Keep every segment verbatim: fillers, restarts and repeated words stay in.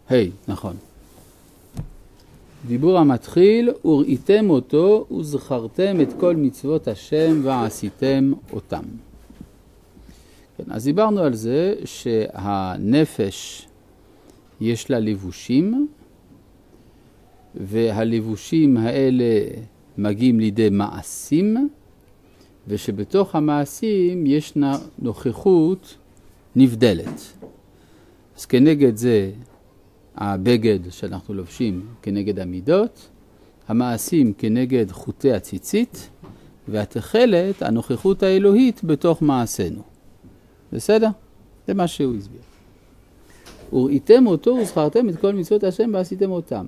היי, נכון. דיבור המתחיל, וראיתם אותו וזכרתם את כל מצוות השם ועשיתם אותם. כן, אז דיברנו על זה שהנפש יש לה לבושים, והלבושים האלה מגיעים לידי מעשים, ושבתוך המעשים יש נוכחות נבדלת. אז כנגד זה הבגד שאנחנו לובשים כנגד המידות, המעשים כנגד חוטי הציצית, והתחלת, הנוכחות האלוהית בתוך מעשינו. בסדר? זה מה שהוא הסביר. וראיתם אותו וזכרתם את כל מצוות השם ועשיתם אותם.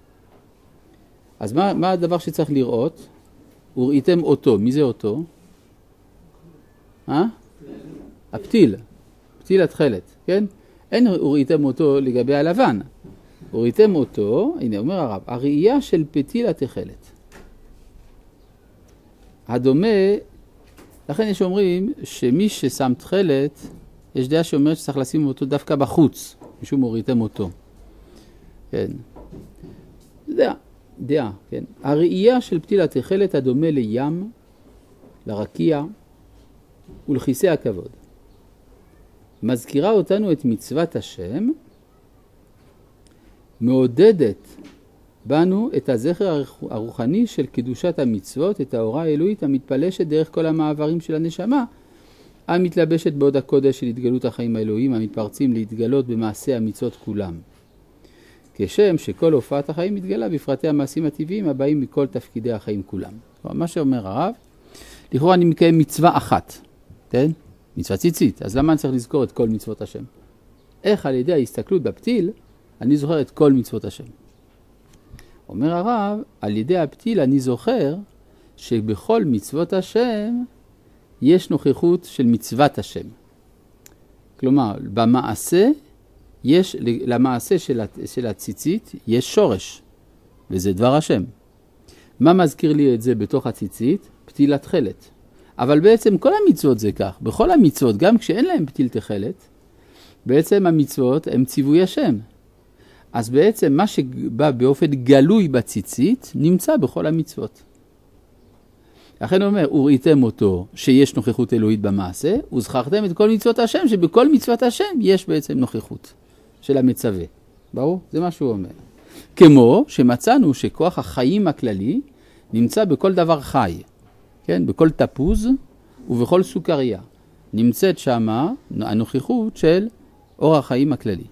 אז מה, מה הדבר שצריך לראות? וראיתם אותו. מי זה אותו? אה? הפתיל. פתיל התחלת, כן? אין וראיתם אותו לגבי הלבן. וראיתם אותו, הנה אומר הרב, הראייה של פתיל התחלת. הדומה, לכן יש אומרים שמי ששם תחלת, יש דעה שאומרת שצריך לשים אותו דווקא בחוץ, משום וראיתם אותו. כן. דעה, דעה, כן. הראייה של פתיל התחלת הדומה לים, לרקיע ולכיסא הכבוד. מזכירה אותנו את מצוות השם, מעודדת בנו את הזכר הרוחני של קדושת המצוות, את האורה האלוהית המתפלשת דרך כל המעברים של הנשמה, המתלבשת בעוד הקודש של התגלות החיים האלוהיים, המתפרצים להתגלות במעשה המצוות כולם. כשם שכל הופעת החיים מתגלה בפרטי המעשים הטבעיים הבאים מכל תפקידי החיים כולם. מה שאומר הרב, לכאורה אני מקיים מצווה אחת, כן? מצווה ציצית, אז למה אני צריך לזכור את כל מצוות השם? איך על ידי ההסתכלות בפתיל, אני זוכר את כל מצוות השם? אומר הרב, על ידי הפתיל אני זוכר שבכל מצוות השם יש נוכחות של מצוות השם. כלומר, במעשה, יש, למעשה של, של הציצית יש שורש, וזה דבר השם. מה מזכיר לי את זה בתוך הציצית? פתיל התחלת. אבל בעצם כל המצוות זה כך. בכל המצוות, גם כשאין להם פתיל תחלת, בעצם המצוות הם ציווי השם. אז בעצם מה שבא באופן גלוי בציצית, נמצא בכל המצוות. לכן הוא אומר, וראיתם אותו שיש נוכחות אלוהית במעשה, וזכרתם את כל מצוות השם, שבכל מצוות השם יש בעצם נוכחות של המצווה. ברור? זה מה שהוא אומר. כמו שמצאנו שכוח החיים הכללי נמצא בכל דבר חי. כן? בכל תפוז ובכל סוכריה. נמצאת שמה הנוכחות של אור החיים הכללי.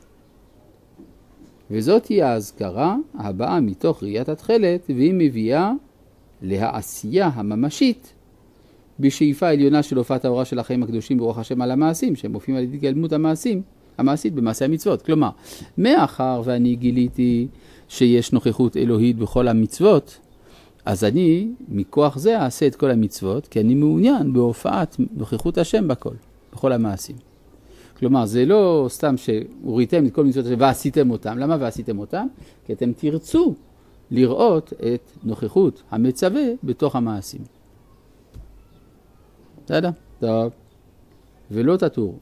וזאת היא ההזכרה הבאה מתוך ראיית התחלת, והיא מביאה להעשייה הממשית בשאיפה העליונה של הופעת האורה של החיים הקדושים ברוח השם על המעשים, שהם מופיעים על התגלמות המעשים, המעשית במעשי המצוות. כלומר, מאחר ואני גיליתי שיש נוכחות אלוהית בכל המצוות, אז אני מכוח זה אעשה את כל המצוות, כי אני מעוניין בהופעת נוכחות השם בכל, בכל המעשים. כלומר, זה לא סתם שהוריתם את כל מצוות השם ועשיתם אותם. למה ועשיתם אותם? כי אתם תרצו לראות את נוכחות המצווה בתוך המעשים. בסדר? טוב. ולא תטור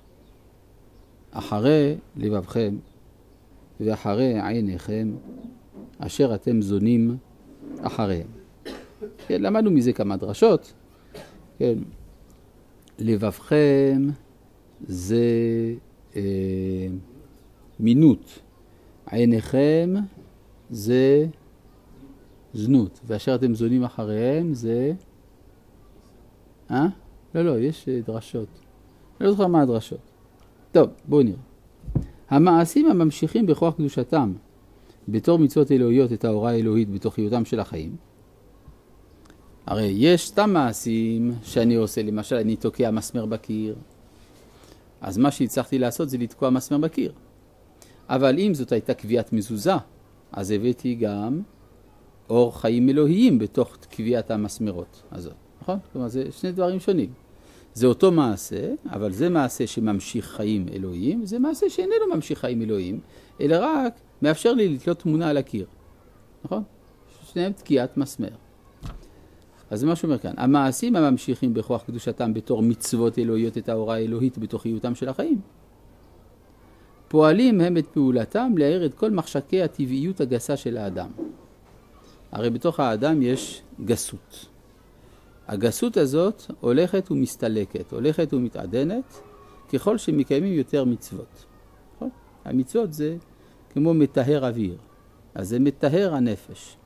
אחרי לבבכם ואחרי עיניכם אשר אתם זונים אחריהם. כן, למדנו מזה כמה דרשות. כן. לבבכם זה אה, מינות. עיניכם זה זנות. ואשר אתם זונים אחריהם זה... אה? לא, לא, יש דרשות. אני לא זוכר מה הדרשות. טוב, בואו נראה. המעשים הממשיכים בכוח קדושתם בתור מצוות אלוהיות את האורה האלוהית בתוכיותם של החיים. הרי יש סתם מעשים שאני עושה, למשל אני תוקע מסמר בקיר, אז מה שהצלחתי לעשות זה לתקוע מסמר בקיר. אבל אם זאת הייתה קביעת מזוזה, אז הבאתי גם אור חיים אלוהיים בתוך קביעת המסמרות הזאת. נכון? כלומר, זה שני דברים שונים. זה אותו מעשה, אבל זה מעשה שממשיך חיים אלוהיים, זה מעשה שאיננו ממשיך חיים אלוהיים, אלא רק מאפשר לי לתלות תמונה על הקיר. נכון? שניהם תקיעת מסמר. אז זה מה שאומר כאן. המעשים הממשיכים בכוח קדושתם בתור מצוות אלוהיות את האורה האלוהית בתוכיותם של החיים. פועלים הם את פעולתם להאיר את כל מחשקי הטבעיות הגסה של האדם. הרי בתוך האדם יש גסות. הגסות הזאת הולכת ומסתלקת, הולכת ומתעדנת, ככל שמקיימים יותר מצוות. המצוות זה כמו מטהר אוויר, אז זה מטהר הנפש.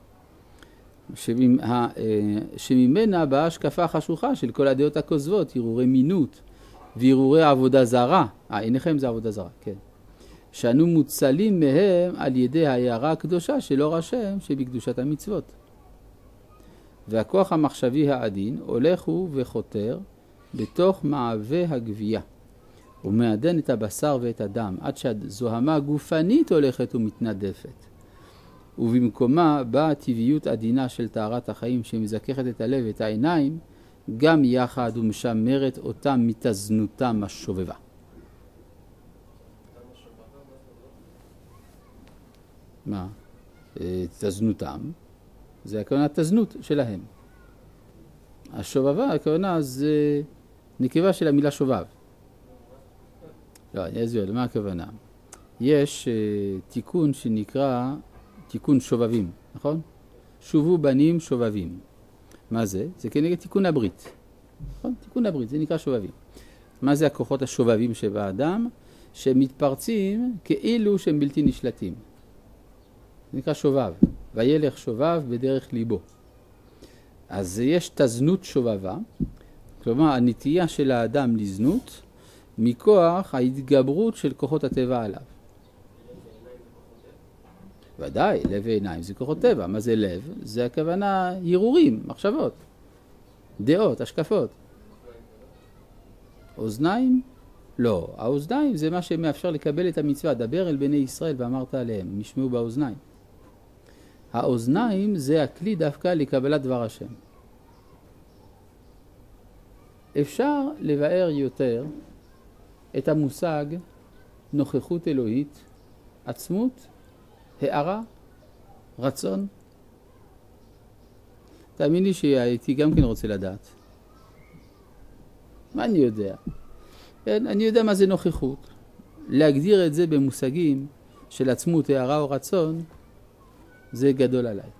שממנה באה השקפה חשוכה של כל הדעות הכוזבות, הרהורי מינות והרהורי עבודה זרה. אה, עיניכם זה עבודה זרה, כן. שאנו מוצלים מהם על ידי ההערה הקדושה של אור השם שבקדושת המצוות. והכוח המחשבי העדין הולך הוא וחותר בתוך מעווה הגבייה. הוא מעדן את הבשר ואת הדם עד שהזוהמה הגופנית הולכת ומתנדפת. ובמקומה באה הטבעיות עדינה של טהרת החיים שמזככת את הלב ואת העיניים, גם יחד ומשמרת אותם מתזנותם השובבה. מה? תזנותם, זה הכוונה תזנות שלהם. השובבה, הכוונה זה נקבה של המילה שובב. לא, אני אסביר, למה הכוונה? יש uh, תיקון שנקרא תיקון שובבים, נכון? שובו בנים שובבים. מה זה? זה כנגד תיקון הברית. נכון? תיקון הברית, זה נקרא שובבים. מה זה הכוחות השובבים שבאדם? שמתפרצים כאילו שהם בלתי נשלטים. זה נקרא שובב. וילך שובב בדרך ליבו. אז יש תזנות שובבה, כלומר הנטייה של האדם לזנות, מכוח ההתגברות של כוחות הטבע עליו. ודאי, לב ועיניים זה כוחות טבע. מה זה לב? זה הכוונה הרהורים, מחשבות, דעות, השקפות. אוזניים? לא. האוזניים זה מה שמאפשר לקבל את המצווה. דבר אל בני ישראל ואמרת עליהם, נשמעו באוזניים. האוזניים זה הכלי דווקא לקבלת דבר השם. אפשר לבאר יותר את המושג נוכחות אלוהית, עצמות, הערה, רצון. תאמין לי שהייתי גם כן רוצה לדעת. מה אני יודע? כן, אני יודע מה זה נוכחות. להגדיר את זה במושגים של עצמות, הערה או רצון, זה גדול עליי.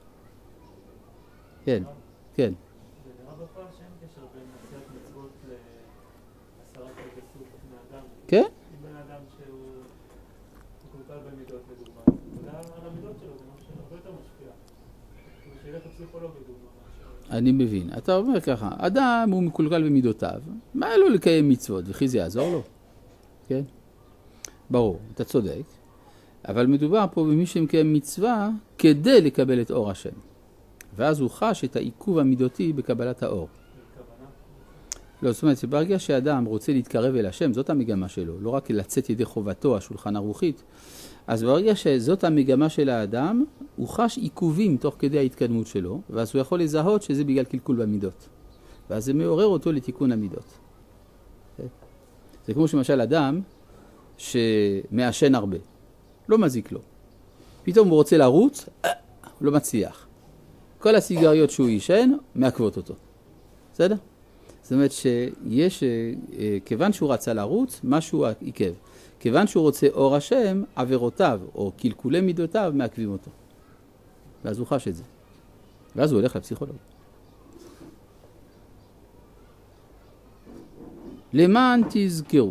כן, כן. זה נראה בפועל שאין קשר בין עשיית מצוות להסרת הגסות מאדם. כן? אם בן אדם שהוא מקולקל במידות לדוגמה, וגם על המידות שלו זה משהו הרבה יותר משפיע. הוא שילך לפסיכולוג לדוגמה. אני מבין. אתה אומר ככה, אדם הוא מקולקל במידותיו, מה לו לקיים מצוות? וכי זה יעזור לו? כן? ברור, אתה צודק. אבל מדובר פה במי שמקיים מצווה כדי לקבל את אור השם. ואז הוא חש את העיכוב המידותי בקבלת האור. לא, זאת אומרת, ברגע שאדם רוצה להתקרב אל השם, זאת המגמה שלו, לא רק לצאת ידי חובתו, השולחן הרוחית, אז ברגע שזאת המגמה של האדם, הוא חש עיכובים תוך כדי ההתקדמות שלו, ואז הוא יכול לזהות שזה בגלל קלקול במידות. ואז זה מעורר אותו לתיקון המידות. זה כמו שמשל אדם שמעשן הרבה. לא מזיק לו. פתאום הוא רוצה לרוץ, הוא לא מצליח. כל הסיגריות שהוא ישן, מעכבות אותו. בסדר? זאת אומרת שיש, כיוון שהוא רצה לרוץ, משהו עיכב. כיוון שהוא רוצה אור השם, עבירותיו או קלקולי מידותיו מעכבים אותו. ואז הוא חש את זה. ואז הוא הולך לפסיכולוג. למען תזכרו.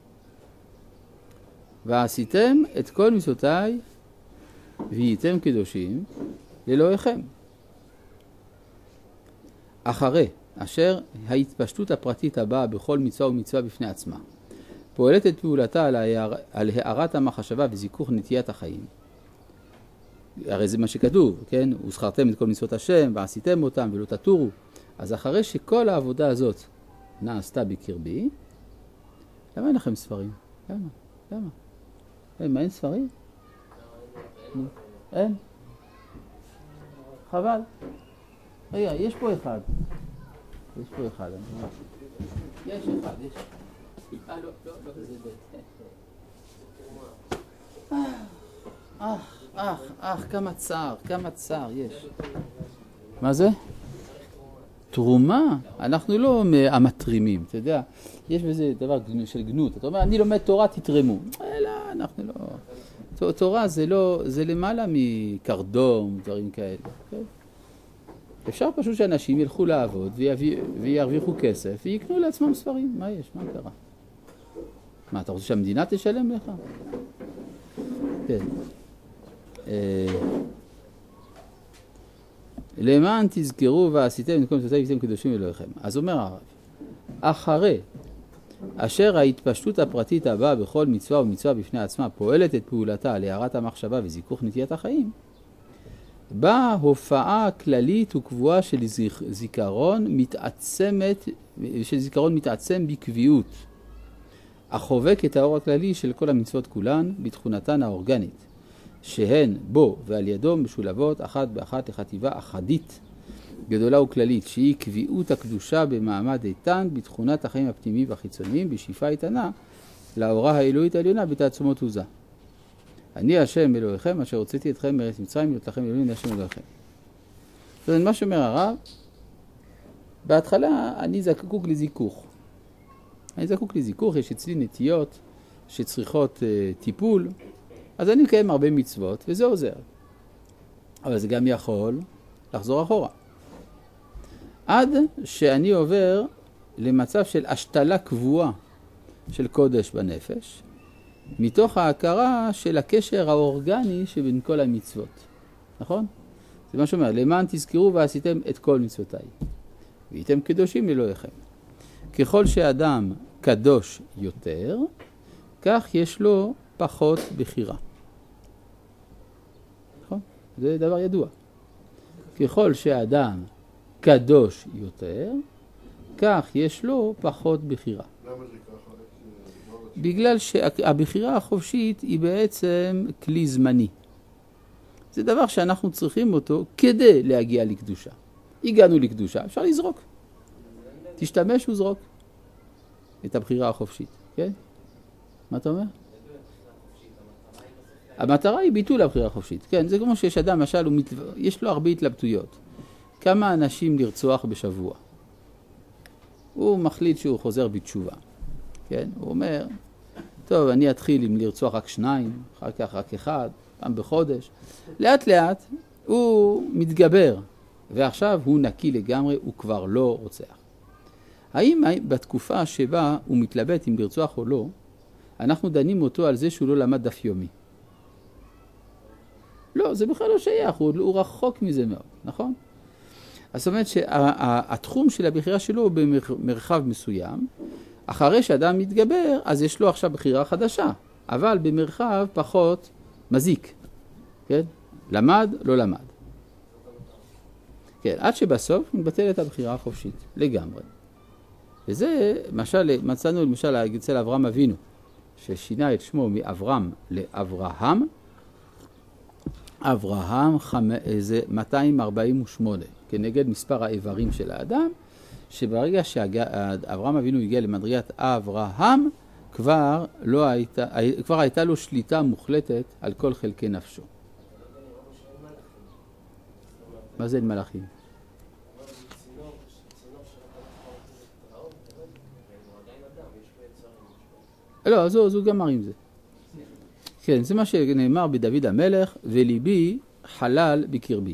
ועשיתם את כל מצוותיי והייתם קדושים לאלוהיכם. אחרי אשר ההתפשטות הפרטית הבאה בכל מצווה ומצווה בפני עצמה פועלת את פעולתה על, ההער... על הערת המחשבה וזיכוך נטיית החיים. הרי זה מה שכתוב, כן? וזכרתם את כל מצוות השם ועשיתם אותם ולא תטורו. אז אחרי שכל העבודה הזאת נעשתה בקרבי, למה אין לכם ספרים? למה? למה? אין, מה אין ספרים? אין. חבל. רגע, יש פה אחד. יש פה אחד. יש אחד, יש. אה, לא, לא, לא, זה בית. אך, אך, אך, כמה צער, כמה צער יש. מה זה? תרומה? אנחנו לא המתרימים, אתה יודע. יש בזה דבר של גנות. אתה אומר, אני לומד תורה, תתרמו. אלא... אנחנו לא... תורה זה לא, זה למעלה מקרדום, דברים כאלה. כן? אפשר פשוט שאנשים ילכו לעבוד וירוויחו כסף ויקנו לעצמם ספרים. מה יש? מה קרה? מה, אתה רוצה שהמדינה תשלם לך? כן. למען תזכרו ועשיתם את כל מצוותיי והייתם קדושים אלוהיכם. אז אומר הרב, אחרי אשר ההתפשטות הפרטית הבאה בכל מצווה ומצווה בפני עצמה פועלת את פעולתה להארת המחשבה וזיכוך נטיית החיים, באה הופעה כללית וקבועה של זיכרון מתעצמת, של זיכרון מתעצם בקביעות, החובק את האור הכללי של כל המצוות כולן בתכונתן האורגנית, שהן בו ועל ידו משולבות אחת באחת לחטיבה אחדית גדולה וכללית, שהיא קביעות הקדושה במעמד איתן בתכונת החיים הפנימיים והחיצוניים, בשאיפה איתנה לאורה האלוהית העליונה בתעצומות עוזה. אני השם אלוהיכם אשר הוצאתי אתכם מארץ מצרים להיות לכם אלוהים, אני השם אלוהיכם. זאת אומרת, מה שאומר הרב, בהתחלה אני זקוק לזיכוך. אני זקוק לזיכוך, יש אצלי נטיות שצריכות uh, טיפול, אז אני מקיים הרבה מצוות וזה עוזר. אבל זה גם יכול לחזור אחורה. עד שאני עובר למצב של השתלה קבועה של קודש בנפש, מתוך ההכרה של הקשר האורגני שבין כל המצוות. נכון? זה מה שאומר, למען תזכרו ועשיתם את כל מצוותיי. והייתם קדושים אלוהיכם. ככל שאדם קדוש יותר, כך יש לו פחות בחירה. נכון? זה דבר ידוע. ככל שאדם קדוש יותר, כך יש לו פחות בחירה. למה זה ככה? בגלל שהבחירה החופשית היא בעצם כלי זמני. זה דבר שאנחנו צריכים אותו כדי להגיע לקדושה. הגענו לקדושה, אפשר לזרוק. תשתמש וזרוק את הבחירה החופשית, כן? מה אתה אומר? המטרה היא ביטול הבחירה החופשית. כן, זה כמו שיש אדם, למשל, יש לו הרבה התלבטויות. כמה אנשים לרצוח בשבוע? הוא מחליט שהוא חוזר בתשובה. כן? הוא אומר, טוב, אני אתחיל עם לרצוח רק שניים, אחר כך רק אחד, פעם בחודש. לאט לאט הוא מתגבר, ועכשיו הוא נקי לגמרי, הוא כבר לא רוצח. האם בתקופה שבה הוא מתלבט אם לרצוח או לא, אנחנו דנים אותו על זה שהוא לא למד דף יומי? לא, זה בכלל לא שייך, הוא, הוא רחוק מזה מאוד, נכון? אז זאת אומרת שהתחום של הבחירה שלו הוא במרחב מסוים, אחרי שאדם מתגבר, אז יש לו עכשיו בחירה חדשה, אבל במרחב פחות מזיק, כן? למד, לא למד. כן, עד שבסוף מתבטל את הבחירה החופשית, לגמרי. וזה, משל, מצאנו למשל אצל אברהם אבינו, ששינה את שמו מאברהם לאברהם, אברהם זה מאתיים ארבעים ושמונה, כנגד מספר האיברים של האדם, שברגע שאברהם אבינו הגיע למדרגת אברהם, כבר, לא הייתה, כבר הייתה לו שליטה מוחלטת על כל חלקי נפשו. מה זה אין מלאכים? לא, אז הוא גמר עם זה. כן, זה מה שנאמר בדוד המלך, וליבי חלל בקרבי.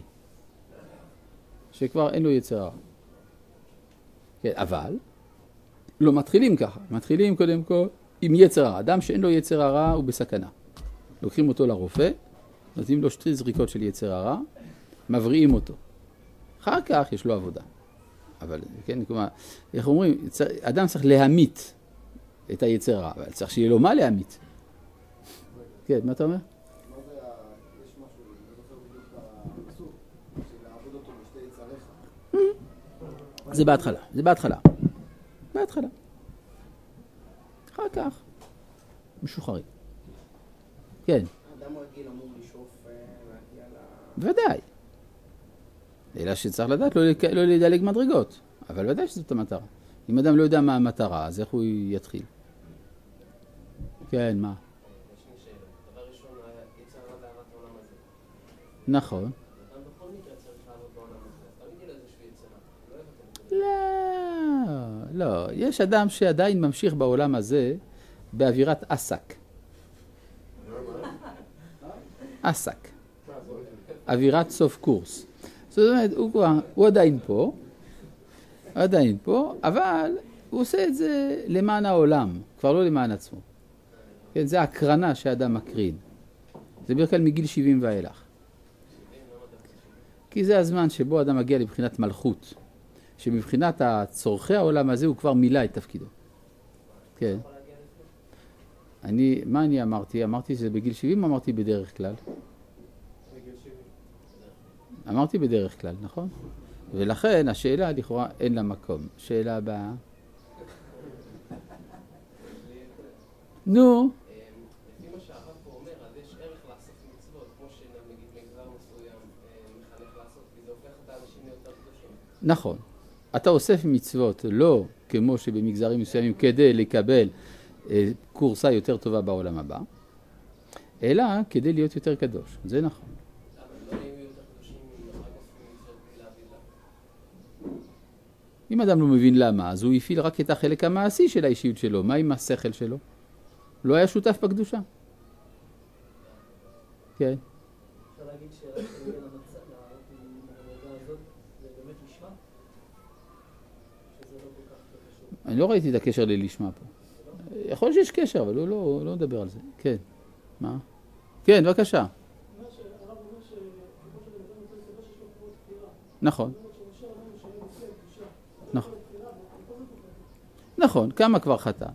שכבר אין לו יצר הרע. כן, אבל לא מתחילים ככה. מתחילים קודם כל עם יצר הרע. אדם שאין לו יצר הרע הוא בסכנה. לוקחים אותו לרופא, נותנים לו שתי זריקות של יצר הרע, מבריאים אותו. אחר כך יש לו עבודה. אבל, כן, כלומר, איך אומרים, אדם צריך להמית את היצר הרע, אבל צריך שיהיה לו מה להמית. כן, מה אתה אומר? יש משהו, אני זוכר בדיוק בפסוק, שלעבוד אותו בשתי יצריך. זה בהתחלה, זה בהתחלה. בהתחלה. אחר כך, משוחררים. כן. אדם רגיל אמור לשאוף להגיע ל... בוודאי. אלא שצריך לדעת, לא לדלג מדרגות. אבל ודאי שזאת המטרה. אם אדם לא יודע מה המטרה, אז איך הוא יתחיל? כן, מה? נכון. לא, לא. יש אדם שעדיין ממשיך בעולם הזה באווירת עסק. עסק. אווירת סוף קורס. זאת אומרת, הוא, כבר, הוא עדיין פה, הוא עדיין פה, אבל הוא עושה את זה למען העולם, כבר לא למען עצמו. כן, זה הקרנה שהאדם מקרין. זה בדרך כלל מגיל שבעים ואילך. כי זה הזמן שבו האדם מגיע לבחינת מלכות, שמבחינת צורכי העולם הזה הוא כבר מילא את תפקידו. כן. אני, מה אני אמרתי? אמרתי שזה בגיל שבעים, אמרתי בדרך כלל. בגיל שבעים. אמרתי בדרך כלל, נכון? ולכן השאלה לכאורה אין לה מקום. שאלה הבאה. נו. לפי מה שהרב פה אומר, אז יש ערך לעשות מצוות, כמו שנגיד מגזר מסוים מחנך לעשות, וזה הופך את האנשים ליותר קדושים. נכון. אתה אוסף מצוות לא כמו שבמגזרים מסוימים כדי לקבל אה, קורסה יותר טובה בעולם הבא, אלא כדי להיות יותר קדוש. זה נכון. אבל לא נהיים יותר קדושים אם רק עושים מצוות בלי להבין לה. אם אדם לא מבין למה, אז הוא יפעיל רק את החלק המעשי של האישיות שלו. מה עם השכל שלו? לא היה שותף בקדושה. כן. אפשר להגיד שרק להגיע למדרגה הזאת זה באמת לשמה? שזה לא כל כך קשור. אני לא ראיתי את הקשר ללשמה פה. יכול להיות שיש קשר, אבל הוא לא, לא מדבר על זה. כן. מה? כן, בבקשה. מה שהרב אומר שכמו שבן אדם נותן סיבה שיש לו כמו תפירה. נכון. זאת אומרת שמשה רבנו שהיה נושא קדושה. נכון. תפירה, וכל זאת הוא נכון, כמה כבר חטא?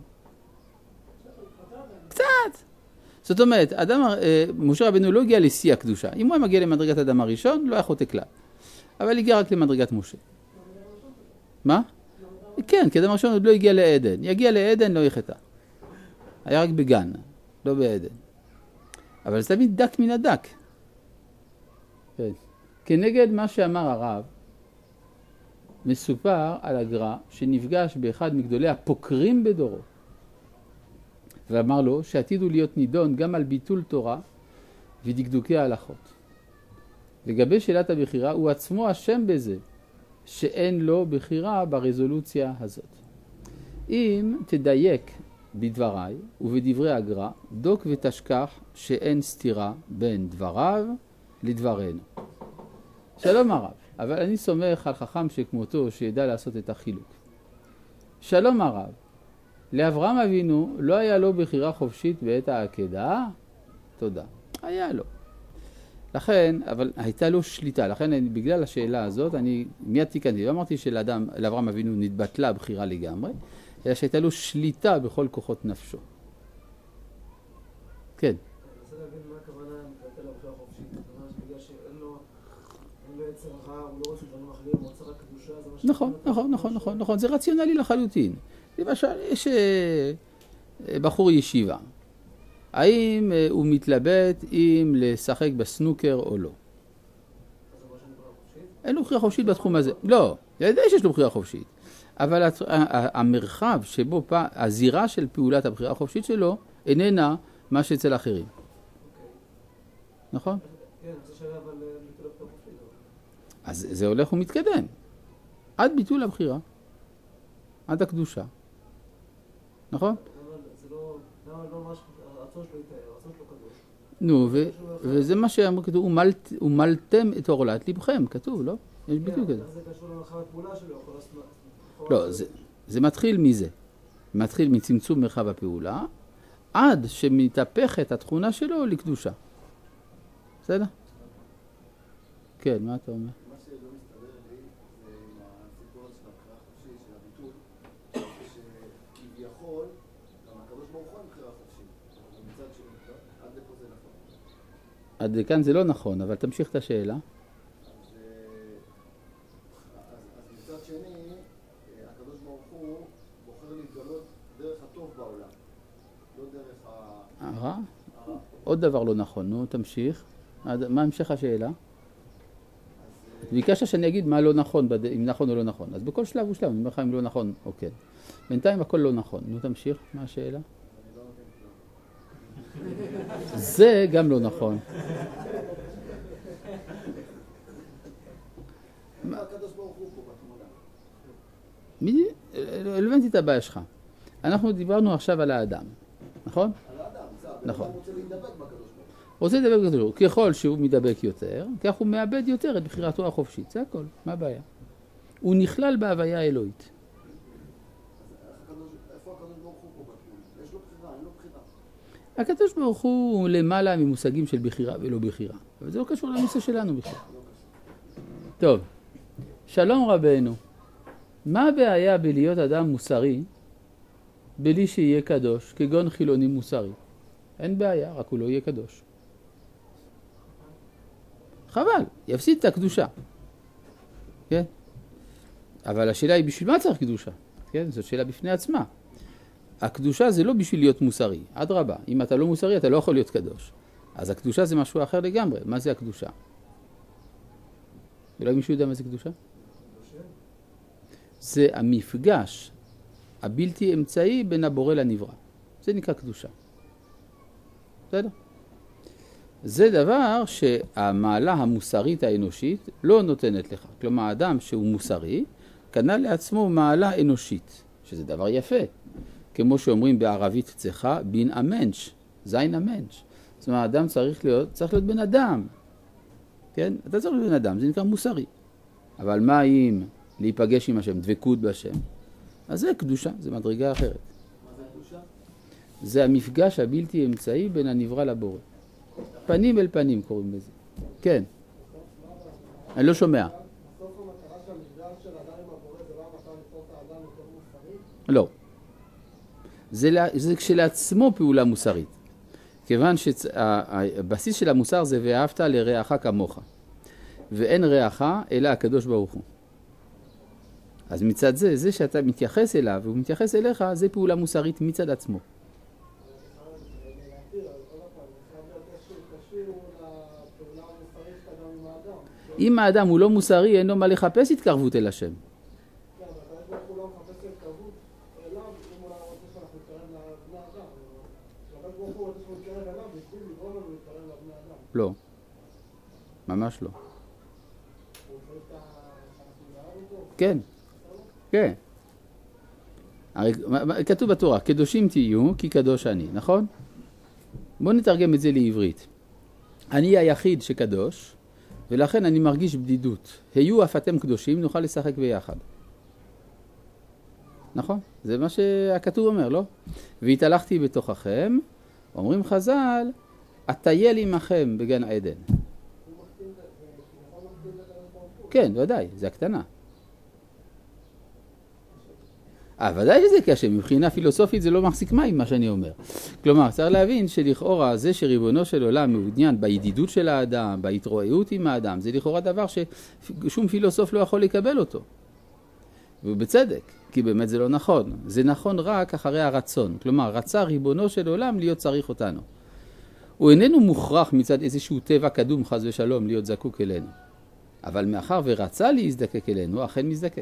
קצת. זאת אומרת, אדם, משה רבנו לא הגיע לשיא הקדושה. אם הוא היה מגיע למדרגת אדם הראשון, לא היה חוטא כלל. אבל הגיע רק למדרגת משה. מה? כן, כי אדם הראשון עוד לא הגיע לעדן. יגיע לעדן, לא יחטא. היה רק בגן, לא בעדן. אבל זה תמיד דק מן הדק. כן. כנגד מה שאמר הרב, מסופר על הגר"א שנפגש באחד מגדולי הפוקרים בדורו. ואמר לו שעתידו להיות נידון גם על ביטול תורה ודקדוקי ההלכות. לגבי שאלת הבחירה, הוא עצמו אשם בזה שאין לו בחירה ברזולוציה הזאת. אם תדייק בדבריי ובדברי הגר"א, דוק ותשכח שאין סתירה בין דבריו לדברנו. שלום הרב, אבל אני סומך על חכם שכמותו שידע לעשות את החילוק. שלום הרב, לאברהם אבינו לא היה לו בחירה חופשית בעת העקדה? תודה. היה לו. לכן, אבל הייתה לו שליטה. לכן, אני, בגלל השאלה הזאת, אני מיד תיקנתי. לא אמרתי שלאדם, לאברהם אבינו נתבטלה בחירה לגמרי, אלא שהייתה לו שליטה בכל כוחות נפשו. כן. אני רוצה להבין מה הכוונה מבטל הבחירה חופשית. זאת אומרת, בגלל שאין לו יצר רע, הוא לא רוצה דברים אחרים, הוא רוצה רק קדושה, זה מה ש... נכון, נכון, נכון, נכון, נכון. זה רציונלי לחלוטין. למשל, יש בחור ישיבה. האם הוא מתלבט אם לשחק בסנוקר או לא? אין לו בחירה חופשית בתחום הזה. לא, ידעי שיש לו בחירה חופשית. אבל המרחב שבו, הזירה של פעולת הבחירה החופשית שלו, איננה מה שאצל אחרים. נכון? כן, זה שאלה אבל ביטול הבחירה חופשית. אז זה הולך ומתקדם. עד ביטול הבחירה. עד הקדושה. נכון? זה לא... למה לא ממש... הרצון שלו יתאר, הרצון שלו קדוש. נו, וזה מה שאמרו, כתוב, ומלתם את עורלת לבכם, כתוב, לא? יש ביטוי כזה. זה קשור למרחב הפעולה שלו, יכול לעשות... לא, זה מתחיל מזה. מתחיל מצמצום מרחב הפעולה, עד שמתהפכת התכונה שלו לקדושה. בסדר? כן, מה אתה אומר? מה שלא מסתדר לי זה עם הסיפור של הבחירה החופשית, של הביטול, שכביכול, גם הקדוש ברוך הוא עם בחירה חופשית. מצד שני, עד לפה זה נכון. עד לכאן זה לא נכון, אבל תמשיך את השאלה. אז, אז, אז מצד שני, הקדוש ברוך הוא בוחר להתגלות דרך הטוב בעולם, לא דרך ה... הרע? עוד דבר לא נכון, נו, תמשיך. מה המשך השאלה? ביקשת שאני אגיד מה לא נכון, אם נכון או לא נכון. אז בכל שלב ושלב, אני אומר לך אם לא נכון או כן. בינתיים הכל לא נכון. נו, תמשיך, מה השאלה? זה גם לא נכון. מה הקדוש ברוך הוא פה בתמונה? מי? לא הבנתי את הבעיה שלך. אנחנו דיברנו עכשיו על האדם, נכון? על האדם, בסדר. נכון. אתה רוצה להידבק בקדוש ברוך רוצה לדבק בקדוש ברוך הוא. ככל שהוא מדבק יותר, כך הוא מאבד יותר את בחירתו החופשית. זה הכל, מה הבעיה? הוא נכלל בהוויה האלוהית. איפה הקדוש ברוך הוא פה בתמונה? יש לו בחירה, אין לו בחירה. הקדוש ברוך הוא למעלה ממושגים של בחירה ולא בחירה. אבל זה לא קשור לנושא שלנו בכלל. טוב, שלום רבנו. מה הבעיה בלהיות אדם מוסרי בלי שיהיה קדוש, כגון חילוני מוסרי? אין בעיה, רק הוא לא יהיה קדוש. חבל, יפסיד את הקדושה. כן? אבל השאלה היא בשביל מה צריך קדושה? כן? זאת שאלה בפני עצמה. הקדושה זה לא בשביל להיות מוסרי. אדרבה, אם אתה לא מוסרי אתה לא יכול להיות קדוש. אז הקדושה זה משהו אחר לגמרי. מה זה הקדושה? אולי מישהו יודע מה זה קדושה? זה המפגש הבלתי אמצעי בין הבורא לנברא. זה נקרא קדושה. בסדר? זה דבר שהמעלה המוסרית האנושית לא נותנת לך. כלומר, האדם שהוא מוסרי, קנה לעצמו מעלה אנושית, שזה דבר יפה. כמו שאומרים בערבית צחה, בין המנש, זין המנש. זאת אומרת, האדם צריך להיות, צריך להיות בן אדם. כן? אתה צריך להיות בן אדם, זה נקרא מוסרי. אבל מה אם להיפגש עם השם, דבקות בשם? אז זה קדושה, זה מדרגה אחרת. מה זה הקדושה? זה המפגש הבלתי אמצעי בין הנברא לבורא. פנים אל פנים קוראים לזה. כן. אני לא שומע. בסוף המטרה של המפגש של האדם עם הבורא זה לא המטרה לפתור את האדם יותר מוסרי? לא. זה, זה כשלעצמו פעולה מוסרית. כיוון שהבסיס של המוסר זה ואהבת לרעך כמוך. ואין רעך אלא הקדוש ברוך הוא. אז מצד זה, זה שאתה מתייחס אליו והוא מתייחס אליך, זה פעולה מוסרית מצד עצמו. אם האדם הוא לא מוסרי, אין לו מה לחפש התקרבות אל השם. לא. ממש לא. כן. כן. הרי כתוב בתורה, קדושים תהיו כי קדוש אני, נכון? בואו נתרגם את זה לעברית. אני היחיד שקדוש, ולכן אני מרגיש בדידות. היו אף אתם קדושים, נוכל לשחק ביחד. נכון? זה מה שהכתוב אומר, לא? והתהלכתי בתוככם, אומרים חז"ל, אטייל עמכם בגן עדן. כן, ודאי, זה הקטנה. אה, ודאי שזה קשה, מבחינה פילוסופית זה לא מחזיק מים מה שאני אומר. כלומר, צריך להבין שלכאורה זה שריבונו של עולם מעוניין בידידות של האדם, בהתרועעות עם האדם, זה לכאורה דבר ששום פילוסוף לא יכול לקבל אותו. ובצדק, כי באמת זה לא נכון. זה נכון רק אחרי הרצון. כלומר, רצה ריבונו של עולם להיות צריך אותנו. הוא איננו מוכרח מצד איזשהו טבע קדום חס ושלום להיות זקוק אלינו. אבל מאחר ורצה להזדקק אלינו, אכן מזדקק.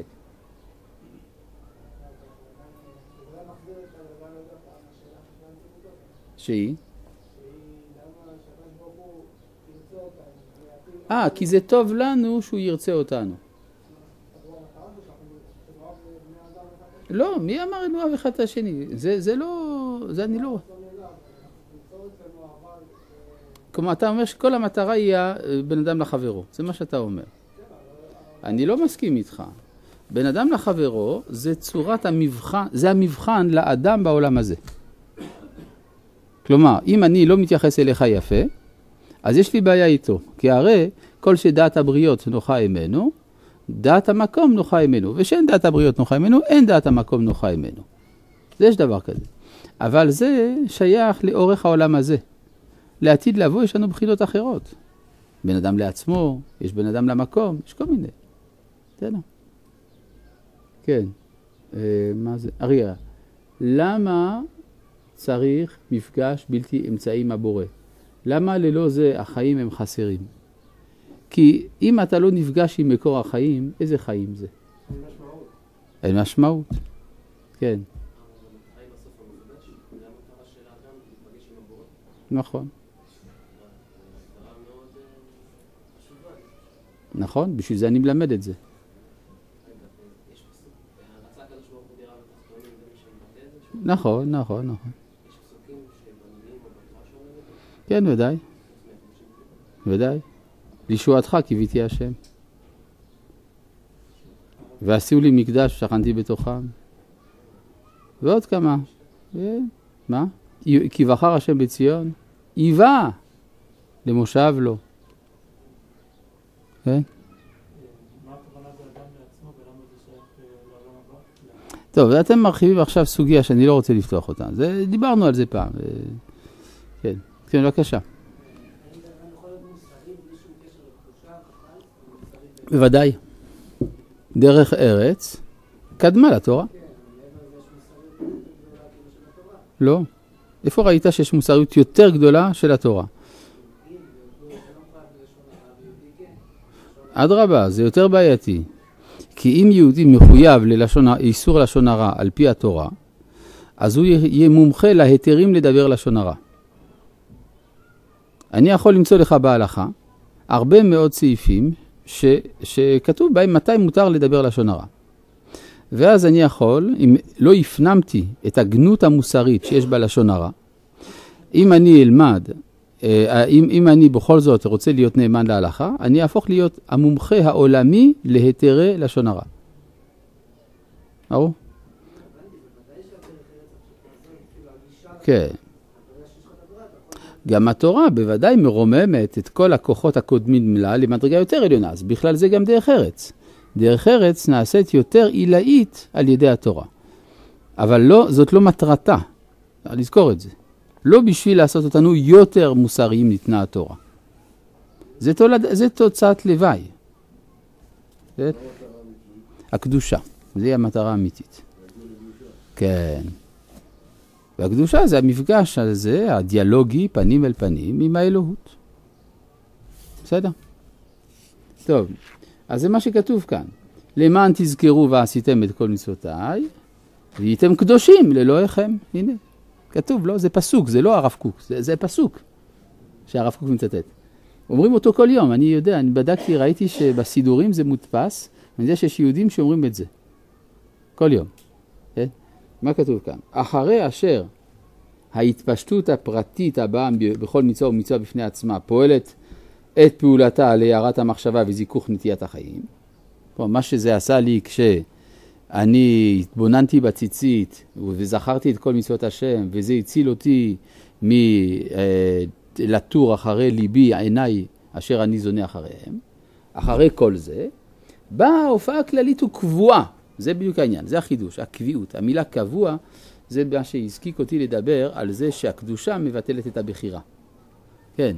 שהיא? אה, כי זה טוב לנו שהוא ירצה אותנו. לא, מי אמר אנו אוהב אחד את השני? זה, זה לא, זה אני לא... כלומר, אתה אומר שכל המטרה היא בן אדם לחברו. זה מה שאתה אומר. אני לא מסכים איתך. בן אדם לחברו זה צורת המבחן, זה המבחן לאדם בעולם הזה. כלומר, אם אני לא מתייחס אליך יפה, אז יש לי בעיה איתו. כי הרי כל שדעת הבריות נוחה ממנו, דעת המקום נוחה ממנו. ושאין דעת הבריות נוחה ממנו, אין דעת המקום נוחה ממנו. זה יש דבר כזה. אבל זה שייך לאורך העולם הזה. לעתיד לבוא יש לנו בחינות אחרות. בן אדם לעצמו, יש בן אדם למקום, יש כל מיני. בסדר. כן. אה, מה זה? אריה, למה צריך מפגש בלתי אמצעי עם הבורא? למה ללא זה החיים הם חסרים? כי אם אתה לא נפגש עם מקור החיים, איזה חיים זה? אין משמעות. אין משמעות. כן. נכון. נכון, בשביל זה אני מלמד את זה. נכון, נכון, נכון. כן, ודאי. ודאי. לישועתך קיוויתי השם. ועשו לי מקדש שכנתי בתוכם. ועוד כמה. מה? כי בחר השם בציון. איבה למושב לו. כן? טוב, ואתם מרחיבים עכשיו סוגיה שאני לא רוצה לפתוח אותה. זה, דיברנו על זה פעם. כן, כן, בבקשה. בוודאי. דרך ארץ קדמה לתורה. לא. איפה ראית שיש מוסריות יותר גדולה של התורה? אדרבה, זה יותר בעייתי. כי אם יהודי מחויב ללשון, איסור לשון הרע על פי התורה, אז הוא יהיה מומחה להיתרים לדבר לשון הרע. אני יכול למצוא לך בהלכה הרבה מאוד סעיפים ש, שכתוב בהם מתי מותר לדבר לשון הרע. ואז אני יכול, אם לא הפנמתי את הגנות המוסרית שיש בה לשון הרע, אם אני אלמד, אם, אם אני בכל זאת רוצה להיות נאמן להלכה, אני אהפוך להיות המומחה העולמי להיתרי לשון הרע. ברור? כן. גם התורה בוודאי מרוממת את כל הכוחות הקודמים לה למדרגה יותר עליונה, אז בכלל זה גם דרך ארץ. דרך ארץ נעשית יותר עילאית על ידי התורה. אבל לא, זאת לא מטרתה. לזכור את זה. לא בשביל לעשות אותנו יותר מוסריים ניתנה התורה. זה, תולד, זה תוצאת לוואי. זה? הקדושה. זה המטרה האמיתית. כן. והקדושה זה המפגש הזה, הדיאלוגי, פנים אל פנים, עם האלוהות. בסדר? טוב. אז זה מה שכתוב כאן. למען תזכרו ועשיתם את כל מצוותיי, והייתם קדושים לאלוהיכם. הנה, כתוב, לא? זה פסוק, זה לא הרב קוק, זה, זה פסוק שהרב קוק מצטט. אומרים אותו כל יום, אני יודע, אני בדקתי, ראיתי שבסידורים זה מודפס, אני יודע שיש יהודים שאומרים את זה. כל יום. כן? מה כתוב כאן? אחרי אשר ההתפשטות הפרטית הבאה בכל מצווה ומצווה בפני עצמה פועלת את פעולתה להארת המחשבה וזיכוך נטיית החיים. מה שזה עשה לי כשאני התבוננתי בציצית וזכרתי את כל מצוות השם, וזה הציל אותי מלטור אחרי ליבי עיניי אשר אני זונה אחריהם. אחרי כל זה, באה ההופעה הכללית וקבועה. זה בדיוק העניין, זה החידוש, הקביעות. המילה קבוע זה מה שהזקיק אותי לדבר על זה שהקדושה מבטלת את הבחירה. כן.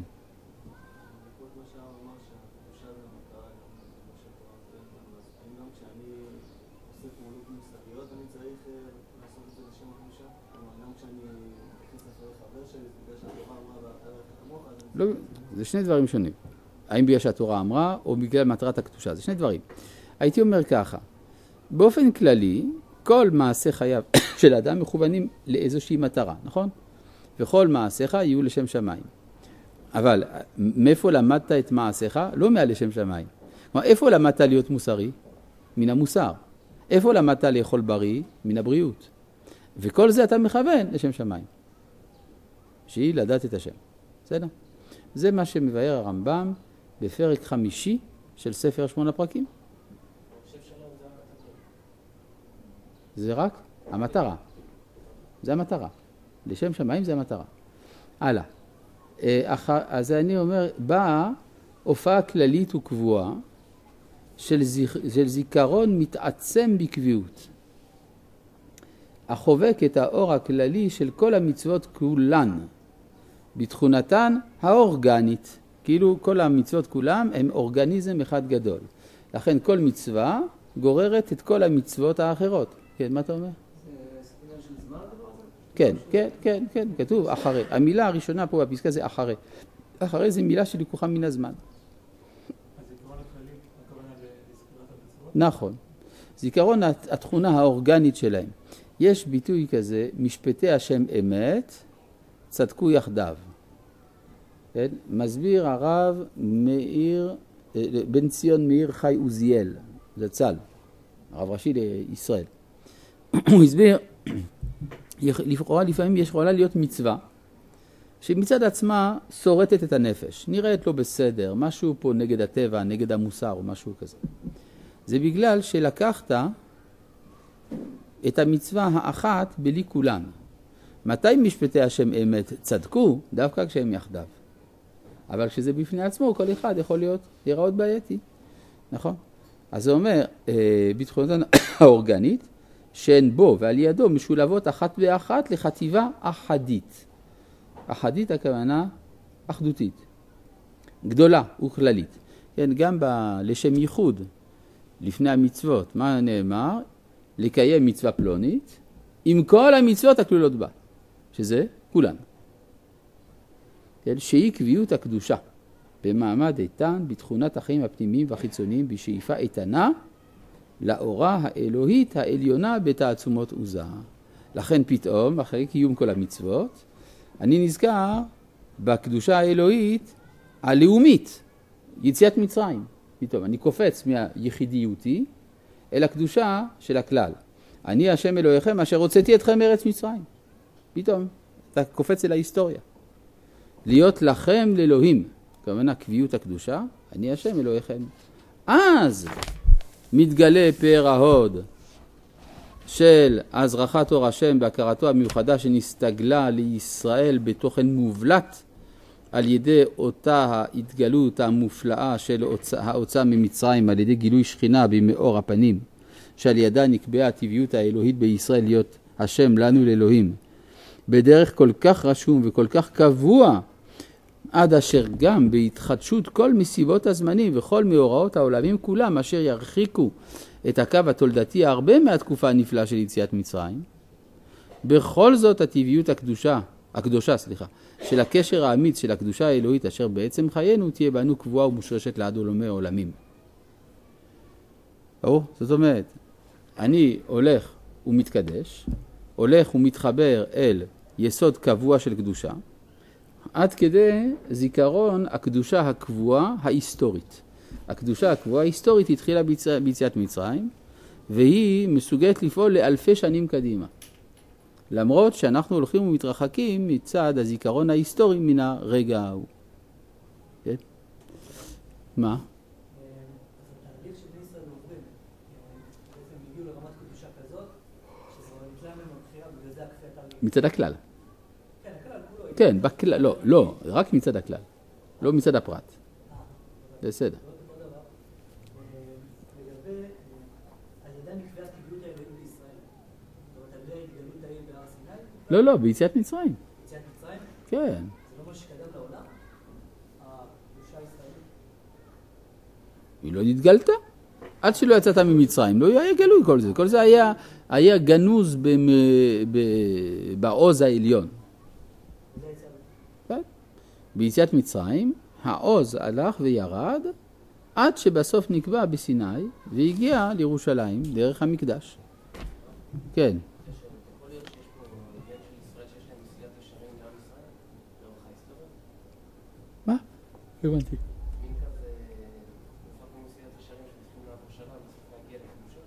לא, זה שני דברים שונים. האם בגלל שהתורה אמרה או בגלל מטרת הקדושה, זה שני דברים. הייתי אומר ככה, באופן כללי, כל מעשה חייו של אדם מכוונים לאיזושהי מטרה, נכון? וכל מעשיך יהיו לשם שמיים. אבל מאיפה למדת את מעשיך? לא מעל לשם שמיים. כלומר, איפה למדת להיות מוסרי? מן המוסר. איפה למדת לאכול בריא? מן הבריאות. וכל זה אתה מכוון לשם שמיים. שהיא לדעת את השם. בסדר? זה מה שמבאר הרמב"ם בפרק חמישי של ספר שמונה פרקים. זה רק המטרה. זה המטרה. לשם שמיים זה המטרה. הלאה. אז אני אומר, באה הופעה כללית וקבועה של, זיכ... של זיכרון מתעצם בקביעות. החובק את האור הכללי של כל המצוות כולן, בתכונתן האורגנית. כאילו כל המצוות כולם הם אורגניזם אחד גדול. לכן כל מצווה גוררת את כל המצוות האחרות. כן, מה אתה אומר? זה ספינה של זמן הדבר הזה? כן, כן, כן, כן, כתוב אחרי. המילה הראשונה פה בפסקה זה אחרי. אחרי זה מילה שלקוחה מן הזמן. אז זיכרון הכללי, הכוונה לזכירת המצוות? נכון. זיכרון התכונה האורגנית שלהם. יש ביטוי כזה, משפטי השם אמת, צדקו יחדיו. כן? מסביר הרב מאיר, בן ציון מאיר חי עוזיאל, זצ"ל, הרב ראשי לישראל. הוא הסביר, לכאורה לפעמים יש יכולה להיות מצווה, שמצד עצמה שורטת את הנפש, נראית לא בסדר, משהו פה נגד הטבע, נגד המוסר או משהו כזה. זה בגלל שלקחת את המצווה האחת בלי כולן. מתי משפטי השם אמת צדקו? דווקא כשהם יחדיו. אבל כשזה בפני עצמו, כל אחד יכול להיות להיראות בעייתי. נכון? אז זה אומר, בתכונתן האורגנית, שהן בו ועל ידו משולבות אחת ואחת לחטיבה אחדית. אחדית הכוונה אחדותית, גדולה וכללית. כן, גם ב- לשם ייחוד, לפני המצוות, מה נאמר? לקיים מצווה פלונית, עם כל המצוות הכלולות בה, שזה כולן. כן, שהיא קביעות הקדושה, במעמד איתן, בתכונת החיים הפנימיים והחיצוניים, בשאיפה איתנה, לאורה האלוהית העליונה בתעצומות עוזה. לכן פתאום, אחרי קיום כל המצוות, אני נזכר בקדושה האלוהית הלאומית, יציאת מצרים. פתאום אני קופץ מהיחידיותי אל הקדושה של הכלל. אני השם אלוהיכם אשר הוצאתי אתכם מארץ מצרים. פתאום אתה קופץ אל ההיסטוריה. להיות לכם לאלוהים, כמובן קביעות הקדושה, אני השם אלוהיכם. אז מתגלה פאר ההוד של הזרחת אור השם בהכרתו המיוחדה שנסתגלה לישראל בתוכן מובלט על ידי אותה ההתגלות המופלאה של ההוצאה ממצרים, על ידי גילוי שכינה במאור הפנים, שעל ידה נקבעה הטבעיות האלוהית בישראל להיות השם לנו לאלוהים, בדרך כל כך רשום וכל כך קבוע, עד אשר גם בהתחדשות כל מסיבות הזמנים וכל מאורעות העולמים כולם אשר ירחיקו את הקו התולדתי הרבה מהתקופה הנפלאה של יציאת מצרים, בכל זאת הטבעיות הקדושה, הקדושה, סליחה, של הקשר האמיץ של הקדושה האלוהית אשר בעצם חיינו תהיה בנו קבועה ומושרשת לעד עולמי עולמים. או, זאת אומרת, אני הולך ומתקדש, הולך ומתחבר אל יסוד קבוע של קדושה, עד כדי זיכרון הקדושה הקבועה ההיסטורית. הקדושה הקבועה ההיסטורית התחילה ביציאת מצרים, והיא מסוגלת לפעול לאלפי שנים קדימה. למרות שאנחנו הולכים ומתרחקים מצד הזיכרון ההיסטורי מן הרגע ההוא. כן? מה? התהליך שבני ישראל עוברים, בעצם הגיעו לרמת קדושה כזאת, שזה נמצא ממנו בחירה, בגלל זה הכפיית הרגע. מצד הכלל. כן, הכלל כולו. כן, בכלל, לא, לא, רק מצד הכלל. לא מצד הפרט. בסדר. לגבי, על ידה נקבעה טבעיות האלוהים בישראל. זאת אומרת, על ידי התגלות העיר בהר סיני? לא, לא, ביציאת מצרים. ביציאת מצרים? כן. זה לא מה שקדם לעולם? הקדושה הישראלית? היא לא נתגלתה. עד שלא יצאת ממצרים, לא היה גלוי כל זה. כל זה היה, היה גנוז במ, ב, בעוז העליון. זה יצא לו. כן. ביציאת מצרים, העוז הלך וירד, עד שבסוף נקבע בסיני, והגיע לירושלים דרך המקדש. כן. יכול להיות שיש פה עניין של ישראל שיש להם מסילת ישרים לעם ישראל? לאורך ההיסטוריה? מה? הבנתי. מין כזה, לפחות ממסילת ישרים שצריכים לעבור שנה, בסוף להגיע לקדושה?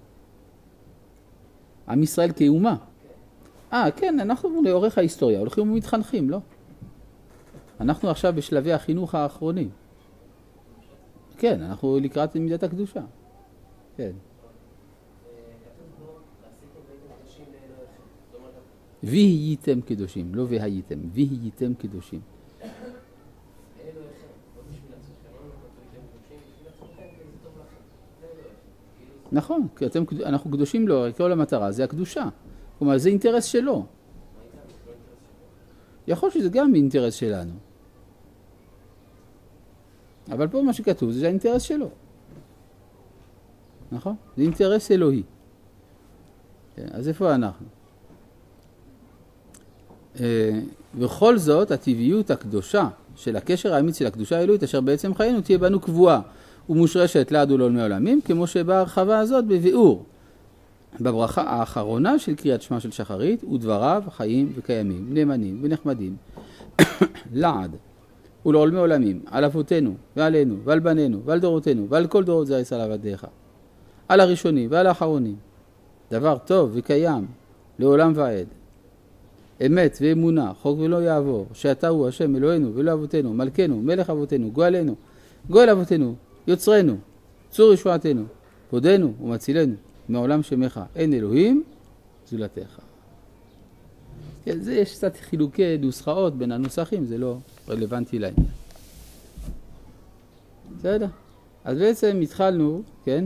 עם ישראל כאומה. אה, כן, אנחנו לאורך ההיסטוריה, הולכים ומתחנכים, לא? אנחנו עכשיו בשלבי החינוך האחרונים. כן, אנחנו לקראת מידת הקדושה. כן. והייתם קדושים, לא והייתם, והייתם קדושים. נכון, כי אתם, אנחנו קדושים לו, כל המטרה, זה הקדושה. כלומר, זה אינטרס שלו. יכול שזה גם אינטרס שלנו. אבל פה מה שכתוב זה האינטרס שלו. נכון? זה אינטרס אלוהי. כן, אז איפה אנחנו? בכל זאת, הטבעיות הקדושה של הקשר האמיץ של הקדושה האלוהית, אשר בעצם חיינו תהיה בנו קבועה ומושרשת לעד ולעולמי עולמים, כמו שבהרחבה הזאת בביאור. בברכה האחרונה של קריאת שמע של שחרית, ודבריו חיים וקיימים, נאמנים ונחמדים, לעד ולעולמי עולמים, על אבותינו ועלינו ועל בנינו ועל דורותינו ועל כל דורות זה יסל עבדיך, על הראשונים ועל האחרונים, דבר טוב וקיים לעולם ועד. אמת ואמונה, חוק ולא יעבור, שאתה הוא השם אלוהינו ואלוה אבותינו, מלכנו, מלך אבותינו, גואלנו, גואל אבותינו, יוצרנו, צור ישועתנו, פודנו ומצילנו, מעולם שמך אין אלוהים זולתך. כן, זה יש קצת חילוקי נוסחאות בין הנוסחים, זה לא רלוונטי לעניין. בסדר? אז בעצם התחלנו, כן,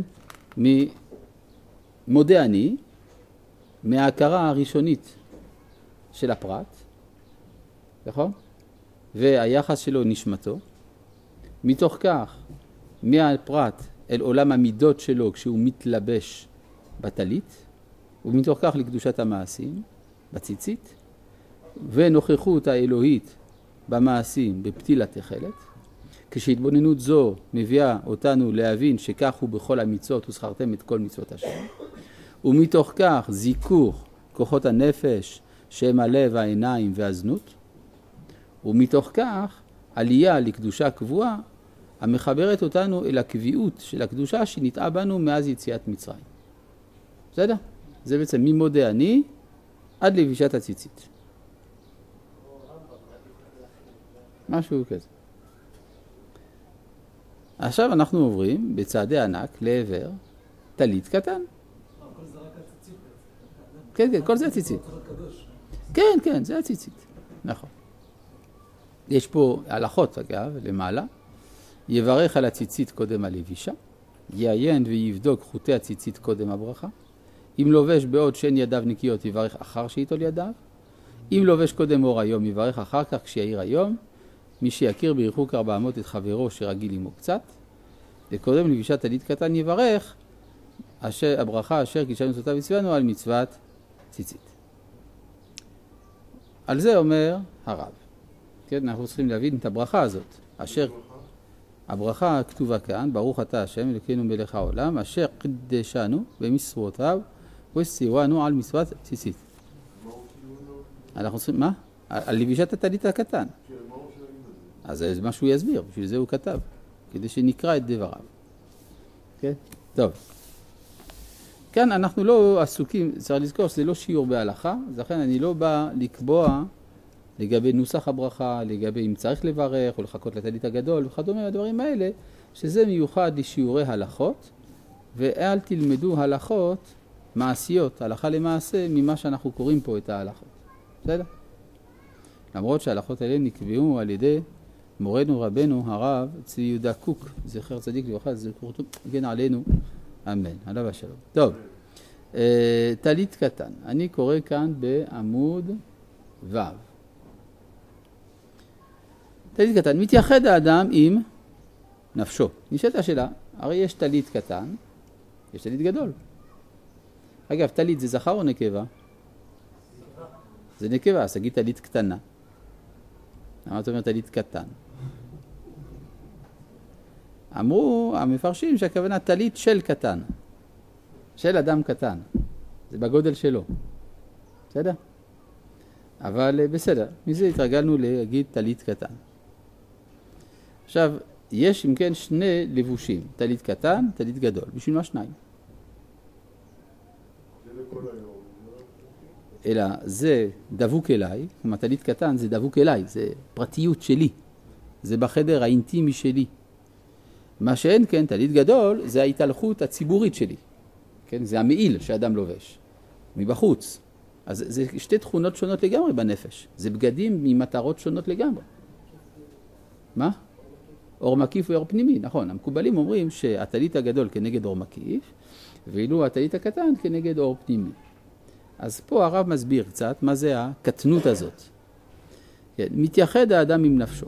ממודה אני, מההכרה הראשונית של הפרט, נכון? והיחס שלו נשמתו. מתוך כך, מהפרט אל עולם המידות שלו כשהוא מתלבש בטלית, ומתוך כך לקדושת המעשים, בציצית, ונוכחות האלוהית במעשים בפתיל התכלת. כשהתבוננות זו מביאה אותנו להבין שכך הוא בכל המצוות וזכרתם את כל מצוות השם. ומתוך כך זיכוך כוחות הנפש שהם הלב, העיניים והזנות. ומתוך כך עלייה לקדושה קבועה המחברת אותנו אל הקביעות של הקדושה שנטעה בנו מאז יציאת מצרים. בסדר? זה בעצם ממודה אני עד לבישת הציצית. משהו כזה. עכשיו אנחנו עוברים בצעדי ענק לעבר טלית קטן. כל זה רק הציצית. כן, כן, כל זה הציצית. כן, כן, זה הציצית. נכון. יש פה הלכות, אגב, למעלה. יברך על הציצית קודם הלבישה, יעיין ויבדוק חוטי הציצית קודם הברכה. אם לובש בעוד שאין ידיו נקיות, יברך אחר שיטול ידיו. אם לובש קודם אור היום, יברך אחר כך כשיעיר היום. מי שיכיר בריחוק ארבע אמות את חברו שרגיל עמו קצת. וקודם לבישת טלית קטן יברך אשר, הברכה אשר קידשנו מצוותיו והצוונו על מצוות ציצית. על זה אומר הרב. כן, אנחנו צריכים להבין את הברכה הזאת. אשר הברכה כתובה כאן, ברוך אתה השם אלוקינו מלך העולם, אשר קידשנו במצוותיו וציוונו על מצוות ציצית. אנחנו צריכים, מה? על לבישת הטלית הקטן. אז זה מה שהוא יסביר, בשביל זה הוא כתב, כדי שנקרא את דבריו. כן? טוב. כאן אנחנו לא עסוקים, צריך לזכור שזה לא שיעור בהלכה, אז לכן אני לא בא לקבוע לגבי נוסח הברכה, לגבי אם צריך לברך או לחכות לטלית הגדול וכדומה, הדברים האלה, שזה מיוחד לשיעורי הלכות, ואל תלמדו הלכות מעשיות, הלכה למעשה, ממה שאנחנו קוראים פה את ההלכות. בסדר? למרות שההלכות האלה נקבעו על ידי מורנו רבנו הרב צבי יהודה קוק, זכר צדיק לברכה, זכור גן עלינו, אמן, עליו השלום. טוב, טלית קטן, אני קורא כאן בעמוד ו'. טלית קטן, מתייחד האדם עם נפשו. נשאלת השאלה, הרי יש טלית קטן, יש טלית גדול. אגב, טלית זה זכר או נקבה? זה נקבה, אז תגיד טלית קטנה. למה אתה אומר טלית קטן? אמרו המפרשים שהכוונה טלית של קטן, של אדם קטן, זה בגודל שלו. בסדר? אבל בסדר, מזה התרגלנו להגיד טלית קטן. עכשיו, יש אם כן שני לבושים, טלית קטן, טלית גדול. בשביל מה שניים? אלא זה דבוק אליי, כלומר טלית קטן זה דבוק אליי, זה פרטיות שלי, זה בחדר האינטימי שלי. מה שאין כן, טלית גדול, זה ההתהלכות הציבורית שלי. כן? זה המעיל שאדם לובש, מבחוץ. אז זה שתי תכונות שונות לגמרי בנפש. זה בגדים ממטרות שונות לגמרי. מה? אור מקיף ואור פנימי, נכון. המקובלים אומרים שהטלית הגדול כנגד אור מקיף, ואילו הטלית הקטן כנגד אור פנימי. אז פה הרב מסביר קצת מה זה הקטנות הזאת. כן, מתייחד האדם עם נפשו.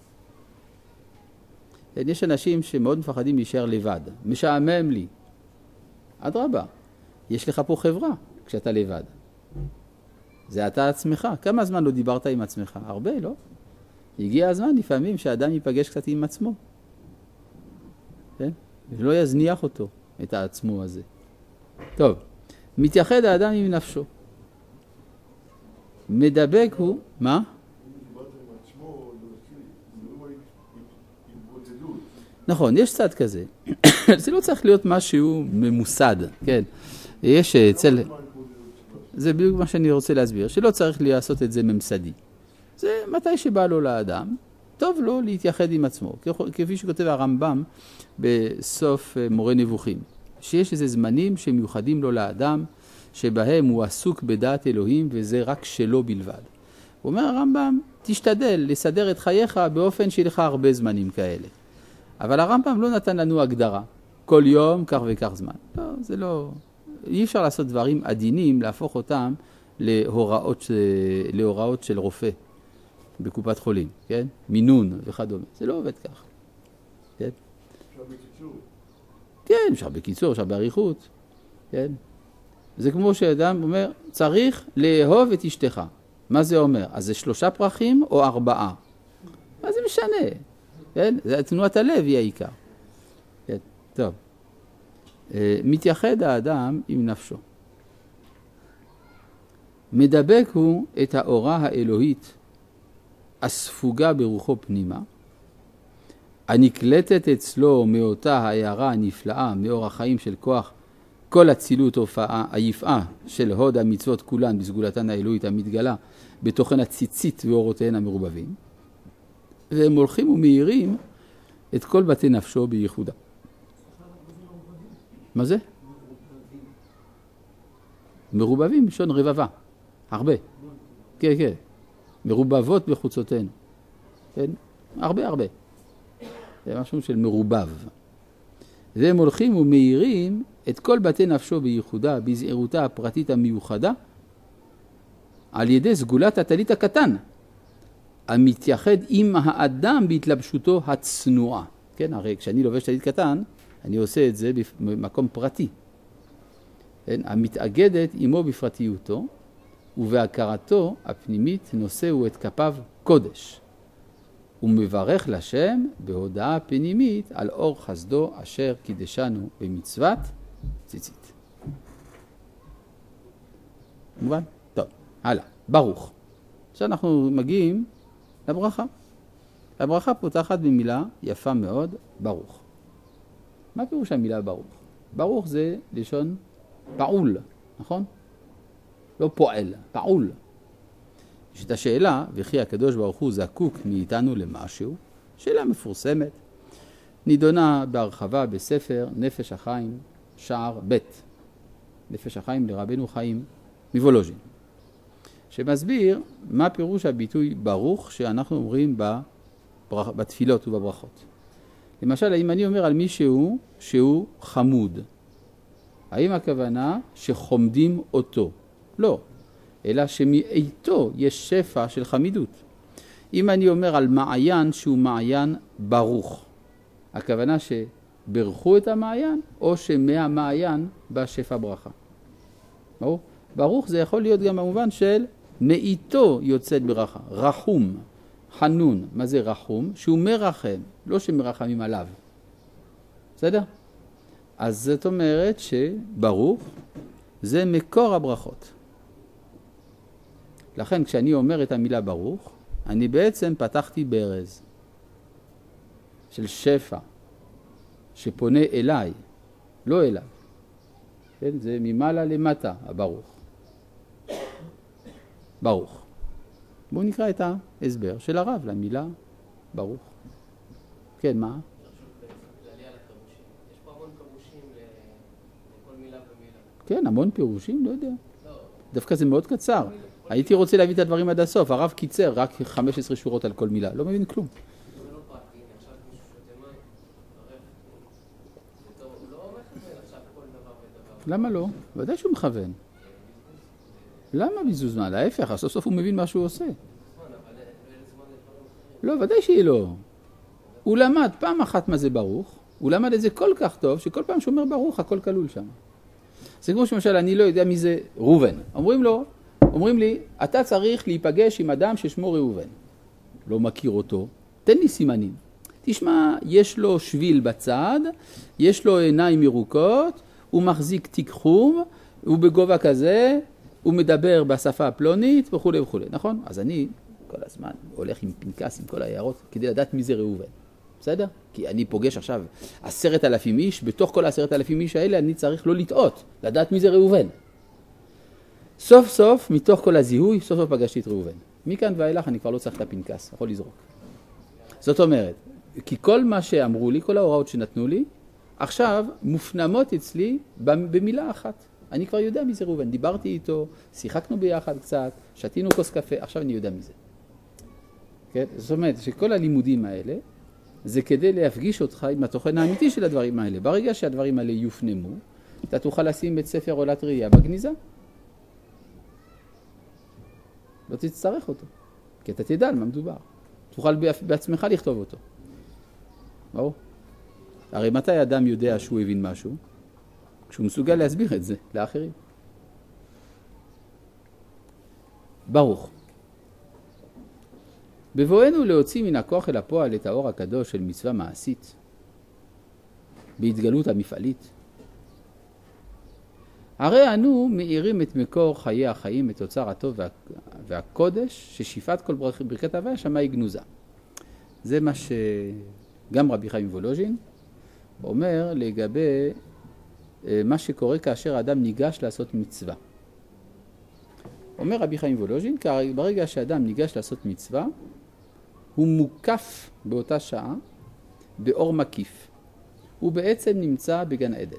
כן, יש אנשים שמאוד מפחדים להישאר לבד. משעמם לי. אדרבה, יש לך פה חברה כשאתה לבד. זה אתה עצמך. כמה זמן לא דיברת עם עצמך? הרבה, לא? הגיע הזמן לפעמים שהאדם ייפגש קצת עם עצמו. כן? ולא יזניח אותו, את העצמו הזה. טוב. מתייחד האדם עם נפשו. מדבק הוא, מה? נכון, יש צד כזה. זה לא צריך להיות משהו ממוסד, כן. יש אצל... זה בדיוק מה שאני רוצה להסביר, שלא צריך לעשות את זה ממסדי. זה מתי שבא לו לאדם, טוב לו להתייחד עם עצמו, כפי שכותב הרמב"ם בסוף מורה נבוכים, שיש איזה זמנים שמיוחדים לו לאדם, שבהם הוא עסוק בדעת אלוהים וזה רק שלו בלבד. הוא אומר הרמב"ם, תשתדל לסדר את חייך באופן שיהיה לך הרבה זמנים כאלה. אבל הרמב"ם לא נתן לנו הגדרה, כל יום כך וכך זמן. לא, זה לא... אי אפשר לעשות דברים עדינים, להפוך אותם להוראות, להוראות של רופא בקופת חולים, כן? מינון וכדומה. זה לא עובד כך. כן? אפשר בקיצור. כן, אפשר בקיצור, אפשר בעריכות. כן? זה כמו שאדם אומר, צריך לאהוב את אשתך. מה זה אומר? אז זה שלושה פרחים או ארבעה? מה זה משנה? כן? זה תנועת הלב היא העיקר. כן? טוב. מתייחד האדם עם נפשו. מדבק הוא את האורה האלוהית הספוגה ברוחו פנימה, הנקלטת אצלו מאותה הערה הנפלאה, מאור החיים של כוח כל הצילות הופעה, היפעה של הוד המצוות כולן בסגולתן האלוהית המתגלה בתוכן הציצית ואורותיהן המרובבים, והם הולכים ומאירים את כל בתי נפשו בייחודה. מה זה? מרובבים, לשון רבבה, הרבה. כן, כן. מרובבות בחוצותינו. כן? הרבה, הרבה. זה משהו של מרובב. והם הולכים ומאירים את כל בתי נפשו בייחודה, בזעירותה הפרטית המיוחדה, על ידי סגולת הטלית הקטן, המתייחד עם האדם בהתלבשותו הצנועה. כן, הרי כשאני לובש טלית קטן, אני עושה את זה במקום פרטי. כן, המתאגדת עמו בפרטיותו, ובהכרתו הפנימית נושאו את כפיו קודש. הוא מברך לשם בהודעה פנימית על אור חסדו אשר קידשנו במצוות ציצית. מובן? טוב, הלאה. ברוך. עכשיו אנחנו מגיעים לברכה. הברכה פותחת במילה יפה מאוד, ברוך. מה פירוש המילה ברוך? ברוך זה לשון פעול, נכון? לא פועל, פעול. יש את השאלה, וכי הקדוש ברוך הוא זקוק מאיתנו למשהו, שאלה מפורסמת, נידונה בהרחבה בספר נפש החיים שער ב', נפש החיים לרבנו חיים מוולוז'ין, שמסביר מה פירוש הביטוי ברוך שאנחנו אומרים בתפילות ובברכות. למשל, אם אני אומר על מישהו שהוא חמוד, האם הכוונה שחומדים אותו? לא, אלא שמאיתו יש שפע של חמידות. אם אני אומר על מעיין שהוא מעיין ברוך, הכוונה שברכו את המעיין או שמהמעיין בא שפע ברכה. ברוך? ברוך זה יכול להיות גם במובן של מאיתו יוצאת ברכה, רחום, חנון. מה זה רחום? שהוא מרחם, לא שמרחמים עליו. בסדר? אז זאת אומרת שברוך זה מקור הברכות. לכן כשאני אומר את המילה ברוך, אני בעצם פתחתי ברז של שפע שפונה אליי, לא אליו. כן? זה ממעלה למטה, הברוך. ברוך. בואו נקרא את ההסבר של הרב למילה ברוך. כן, מה? יש פה המון פירושים לכל מילה ומילה. כן, המון פירושים, לא יודע. דווקא זה מאוד קצר. הייתי רוצה להביא את הדברים עד הסוף. הרב קיצר רק חמש עשרה שורות על כל מילה. לא מבין כלום. זה לא פרקטי. עכשיו מישהו שותה מים, ברף. הוא לא מכוון עכשיו כל דבר ודבר. למה לא? ודאי שהוא מכוון. למה ביזוז מה? להפך, סוף סוף הוא מבין מה שהוא עושה. לא, ודאי שהיא לא. הוא למד פעם אחת מה זה ברוך, הוא למד את זה כל כך טוב, שכל פעם שאומר ברוך, הכל כלול שם. זה כמו שמשל, אני לא יודע מי זה ראובן. אומרים לו, אומרים לי, אתה צריך להיפגש עם אדם ששמו ראובן. לא מכיר אותו, תן לי סימנים. תשמע, יש לו שביל בצד, יש לו עיניים ירוקות, הוא מחזיק תיק חום, הוא בגובה כזה, הוא מדבר בשפה הפלונית וכו' וכו', נכון? אז אני כל הזמן הולך עם פנקס, עם כל העיירות, כדי לדעת מי זה ראובן. בסדר? כי אני פוגש עכשיו עשרת אלפים איש, בתוך כל העשרת אלפים איש האלה אני צריך לא לטעות, לדעת מי זה ראובן. סוף סוף, מתוך כל הזיהוי, סוף סוף פגשתי את ראובן. מכאן ואילך אני כבר לא צריך את הפנקס, יכול לזרוק. זאת אומרת, כי כל מה שאמרו לי, כל ההוראות שנתנו לי, עכשיו מופנמות אצלי במילה אחת. אני כבר יודע מי זה ראובן, דיברתי איתו, שיחקנו ביחד קצת, שתינו כוס קפה, עכשיו אני יודע מי זה. כן? זאת אומרת שכל הלימודים האלה, זה כדי להפגיש אותך עם התוכן האמיתי של הדברים האלה. ברגע שהדברים האלה יופנמו, אתה תוכל לשים את ספר עולת ראייה בגניזה. לא תצטרך אותו, כי אתה תדע על מה מדובר. תוכל בעצמך לכתוב אותו. ברור? הרי מתי אדם יודע שהוא הבין משהו? כשהוא מסוגל להסביר את זה לאחרים. ברוך. בבואנו להוציא מן הכוח אל הפועל את האור הקדוש של מצווה מעשית, בהתגלות המפעלית, הרי אנו מאירים את מקור חיי החיים, את אוצר הטוב וה... והקודש, ששיפת כל ברכת הוויה שמאי גנוזה. זה מה שגם רבי חיים וולוז'ין אומר לגבי מה שקורה כאשר האדם ניגש לעשות מצווה. אומר רבי חיים וולוז'ין, כי ברגע שהאדם ניגש לעשות מצווה, הוא מוקף באותה שעה באור מקיף. הוא בעצם נמצא בגן עדן.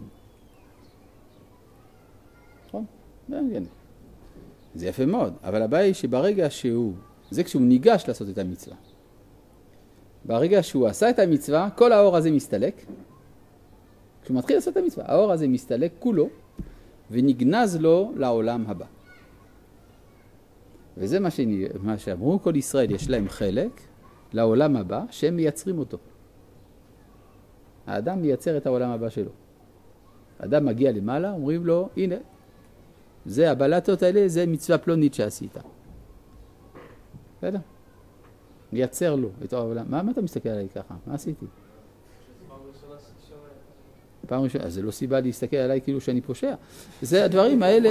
נכון? בגן. זה יפה מאוד, אבל הבעיה היא שברגע שהוא, זה כשהוא ניגש לעשות את המצווה. ברגע שהוא עשה את המצווה, כל האור הזה מסתלק. כשהוא מתחיל לעשות את המצווה, האור הזה מסתלק כולו, ונגנז לו לעולם הבא. וזה מה, שאני, מה שאמרו, כל ישראל יש להם חלק לעולם הבא, שהם מייצרים אותו. האדם מייצר את העולם הבא שלו. האדם מגיע למעלה, אומרים לו, הנה, זה הבלטות האלה, זה מצווה פלונית שעשית. בסדר? מייצר לו את העולם. מה, מה אתה מסתכל עליי ככה? מה עשיתי? פעם ראשונה, אז זה לא סיבה להסתכל עליי כאילו שאני פושע. זה הדברים האלה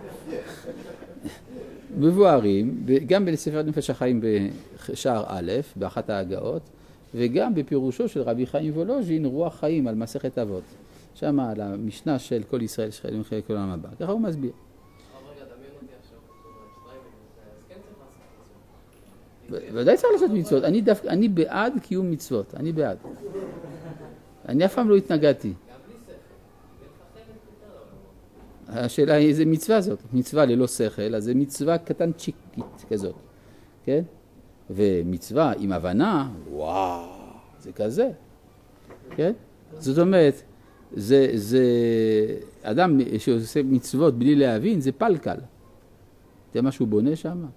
מבוארים, גם בספר נפש החיים בשער א', באחת ההגאות, וגם בפירושו של רבי חיים וולוז'ין, רוח חיים על מסכת אבות. שם על המשנה של כל ישראל שחיילים חלק כל העולם הבא. ככה הוא מסביר. ודאי צריך לעשות מצוות. אני, דווקא, אני בעד קיום מצוות. אני בעד. אני אף פעם לא התנגדתי. השאלה היא איזה מצווה זאת. מצווה ללא שכל, אז זה מצווה קטן צ'יקית כזאת. כן? ומצווה עם הבנה, וואו, זה כזה. כן? זאת אומרת, זה, זה אדם שעושה מצוות בלי להבין, זה פלקל. זה מה שהוא בונה שם.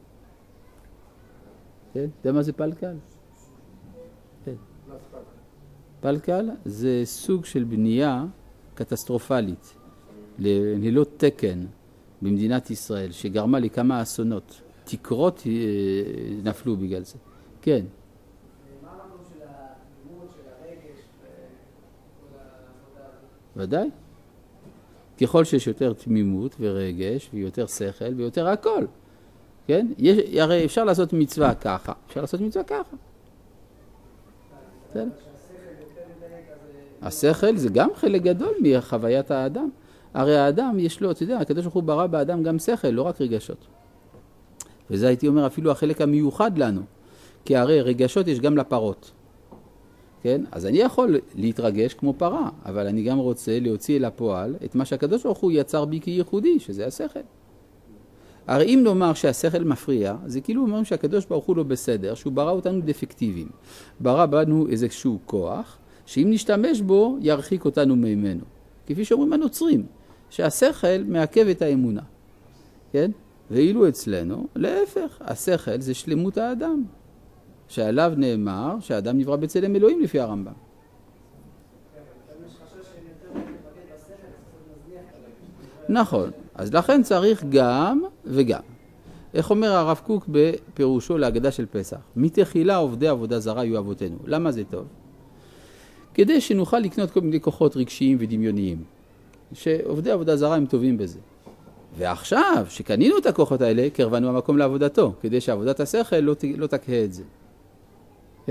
כן? אתה יודע מה זה פלקל? כן. פלקל זה סוג של בנייה קטסטרופלית, ללא תקן במדינת ישראל, שגרמה לכמה אסונות. תקרות נפלו בגלל זה. כן. מה אמרנו של הדמות, של הרגש וכל ודאי. ככל שיש יותר תמימות ורגש ויותר שכל ויותר הכל. כן? יש, הרי אפשר לעשות מצווה ככה, אפשר לעשות מצווה ככה. בסדר? השכל זה גם חלק גדול מחוויית האדם. הרי האדם יש לו, אתה יודע, הקדוש ברוך הוא ברא באדם גם שכל, לא רק רגשות. וזה הייתי אומר אפילו החלק המיוחד לנו. כי הרי רגשות יש גם לפרות. כן? אז אני יכול להתרגש כמו פרה, אבל אני גם רוצה להוציא אל הפועל את מה שהקדוש ברוך הוא יצר בי כייחודי, שזה השכל. הרי אם נאמר שהשכל מפריע, זה כאילו אומרים שהקדוש ברוך הוא לא בסדר, שהוא ברא אותנו דפקטיביים. ברא בנו איזשהו כוח, שאם נשתמש בו, ירחיק אותנו ממנו. כפי שאומרים הנוצרים, שהשכל מעכב את האמונה. כן? ואילו אצלנו, להפך, השכל זה שלמות האדם. שעליו נאמר שהאדם נברא בצלם אלוהים לפי הרמב"ם. נכון, אז לכן צריך גם וגם. איך אומר הרב קוק בפירושו להגדה של פסח? מתחילה עובדי עבודה זרה יהיו אבותינו. למה זה טוב? כדי שנוכל לקנות כל מיני כוחות רגשיים ודמיוניים. שעובדי עבודה זרה הם טובים בזה. ועכשיו, שקנינו את הכוחות האלה, קרבנו המקום לעבודתו, כדי שעבודת השכל לא, לא תקהה את זה. כן?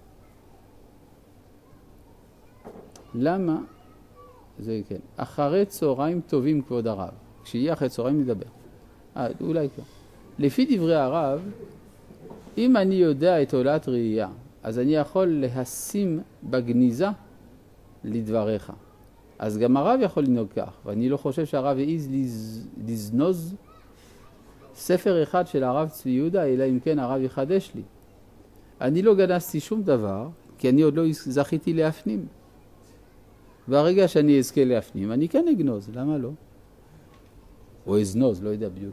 למה? זה כן. אחרי צהריים טובים כבוד הרב. כשיהיה אחרי צהריים נדבר. אה, אולי כן. לפי דברי הרב, אם אני יודע את עולת ראייה, אז אני יכול להשים בגניזה לדבריך. אז גם הרב יכול לנהוג כך, ואני לא חושב שהרב העיז לזנוז ספר אחד של הרב צבי יהודה, אלא אם כן הרב יחדש לי. אני לא גנזתי שום דבר, כי אני עוד לא זכיתי להפנים. והרגע שאני אזכה להפנים, אני כן אגנוז, למה לא? או אזנוז, לא יודע בדיוק.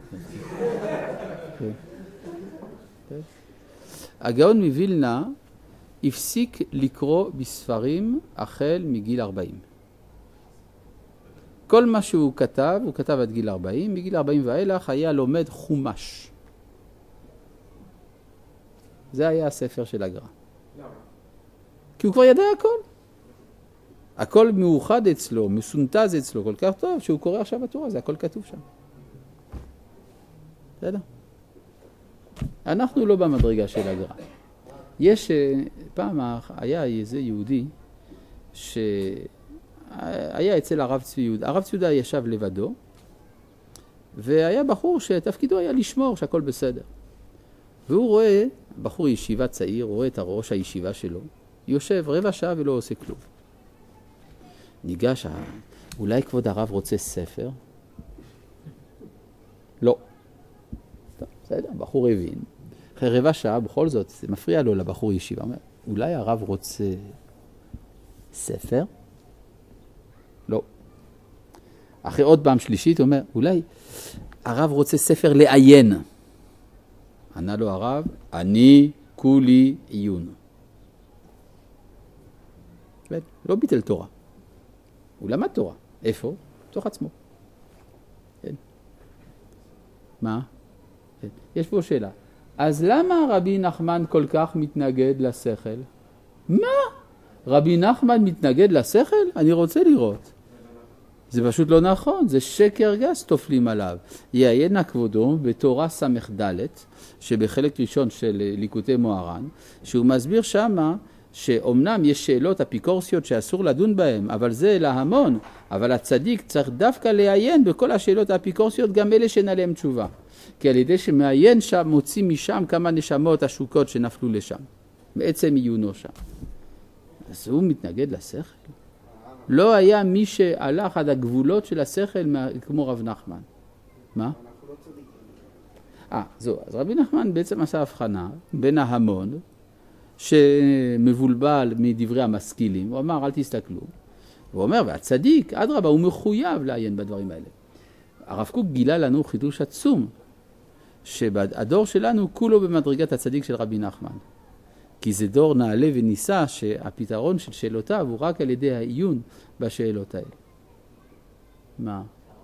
הגאון מווילנה הפסיק לקרוא בספרים החל מגיל ארבעים. כל מה שהוא כתב, הוא כתב עד גיל ארבעים, מגיל ארבעים ואילך היה לומד חומש. זה היה הספר של הגר"א. למה? כי הוא כבר ידע הכל. הכל מאוחד אצלו, מסונטז אצלו כל כך טוב, שהוא קורא עכשיו בתורה, זה הכל כתוב שם. בסדר? אנחנו לא במדרגה של הגר"א. יש, פעם היה איזה יהודי שהיה אצל הרב צבי יהודה. הרב צבי יהודה ישב לבדו, והיה בחור שתפקידו היה לשמור שהכל בסדר. והוא רואה, בחור ישיבה צעיר, רואה את הראש הישיבה שלו, יושב רבע שעה ולא עושה כלום. ניגש, אולי כבוד הרב רוצה ספר? לא. טוב, בסדר, הבחור הבין. אחרי רבע שעה, בכל זאת, זה מפריע לו לבחור ישיבה. אומר, אולי הרב רוצה ספר? לא. אחרי עוד פעם שלישית, הוא אומר, אולי הרב רוצה ספר לעיין. ענה לו הרב, אני כולי עיון. לא ביטל תורה. הוא למד תורה. איפה? תוך עצמו. כן. מה? כן. יש פה שאלה. אז למה רבי נחמן כל כך מתנגד לשכל? מה? רבי נחמן מתנגד לשכל? אני רוצה לראות. זה פשוט לא נכון, זה שקר גס תופלים עליו. יעיין כבודו בתורה סמך ד' שבחלק ראשון של ליקוטי מוהר"ן, שהוא מסביר שמה שאומנם יש שאלות אפיקורסיות שאסור לדון בהן, אבל זה להמון, אבל הצדיק צריך דווקא לעיין בכל השאלות האפיקורסיות, גם אלה שאין עליהם תשובה. כי על ידי שמעיין שם, מוציא משם כמה נשמות השוקות שנפלו לשם, בעצם עיונו שם. אז הוא מתנגד לשכל? לא היה מי שהלך עד הגבולות של השכל כמו רב נחמן. מה? אה, זו, אז רבי נחמן בעצם עשה הבחנה בין ההמון, שמבולבל מדברי המשכילים, הוא אמר אל תסתכלו. הוא אומר, והצדיק, אדרבה, הוא מחויב לעיין בדברים האלה. הרב קוק גילה לנו חידוש עצום, שהדור שלנו כולו במדרגת הצדיק של רבי נחמן. כי זה דור נעלה וניסה שהפתרון של שאלותיו הוא רק על ידי העיון בשאלות האלה. מה?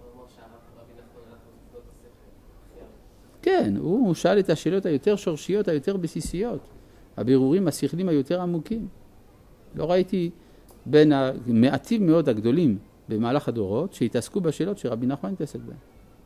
כן, הוא שאל את השאלות היותר שורשיות, היותר בסיסיות. הבירורים השכלים היותר עמוקים. לא ראיתי בין המעטים מאוד הגדולים במהלך הדורות שהתעסקו בשאלות שרבי נחמן התעסק בהן.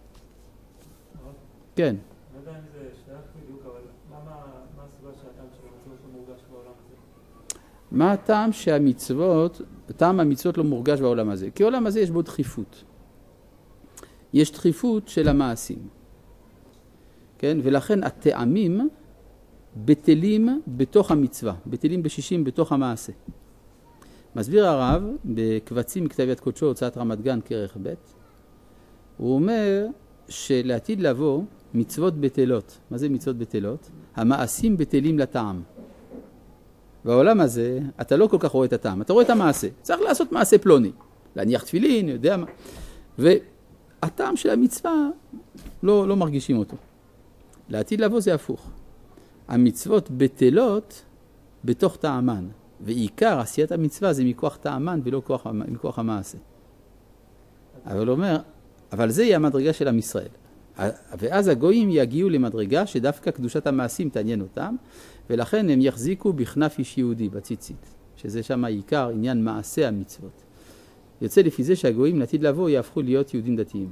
כן. לא יודע אם זה שייך בדיוק, אבל למה, מה הסיבה שהטעם של המצוות לא מורגש בעולם הזה? מה הטעם שהמצוות, טעם המצוות לא מורגש בעולם הזה? כי העולם הזה יש בו דחיפות. יש דחיפות של המעשים. כן? ולכן הטעמים בטלים בתוך המצווה, בטלים בשישים בתוך המעשה. מסביר הרב בקבצים מכתב יד קודשו, הוצאת רמת גן כרך ב', הוא אומר שלעתיד לבוא מצוות בטלות. מה זה מצוות בטלות? המעשים בטלים לטעם. בעולם הזה אתה לא כל כך רואה את הטעם, אתה רואה את המעשה. צריך לעשות מעשה פלוני, להניח תפילין, יודע מה. והטעם של המצווה לא, לא מרגישים אותו. לעתיד לבוא זה הפוך. המצוות בטלות בתוך טעמן, ועיקר עשיית המצווה זה מכוח טעמן ולא כוח, מכוח המעשה. אבל הוא אומר, אבל זה היא המדרגה של עם ישראל. ואז הגויים יגיעו למדרגה שדווקא קדושת המעשים תעניין אותם, ולכן הם יחזיקו בכנף איש יהודי בציצית, שזה שם העיקר עניין מעשה המצוות. יוצא לפי זה שהגויים לעתיד לבוא יהפכו להיות יהודים דתיים.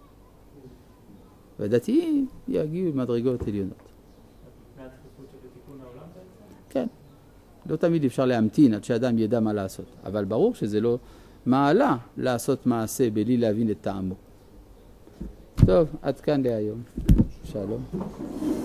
והדתיים יגיעו למדרגות עליונות. כן. לא תמיד אפשר להמתין עד שאדם ידע מה לעשות. אבל ברור שזה לא מעלה לעשות מעשה בלי להבין את טעמו. טוב, עד כאן להיום. שלום.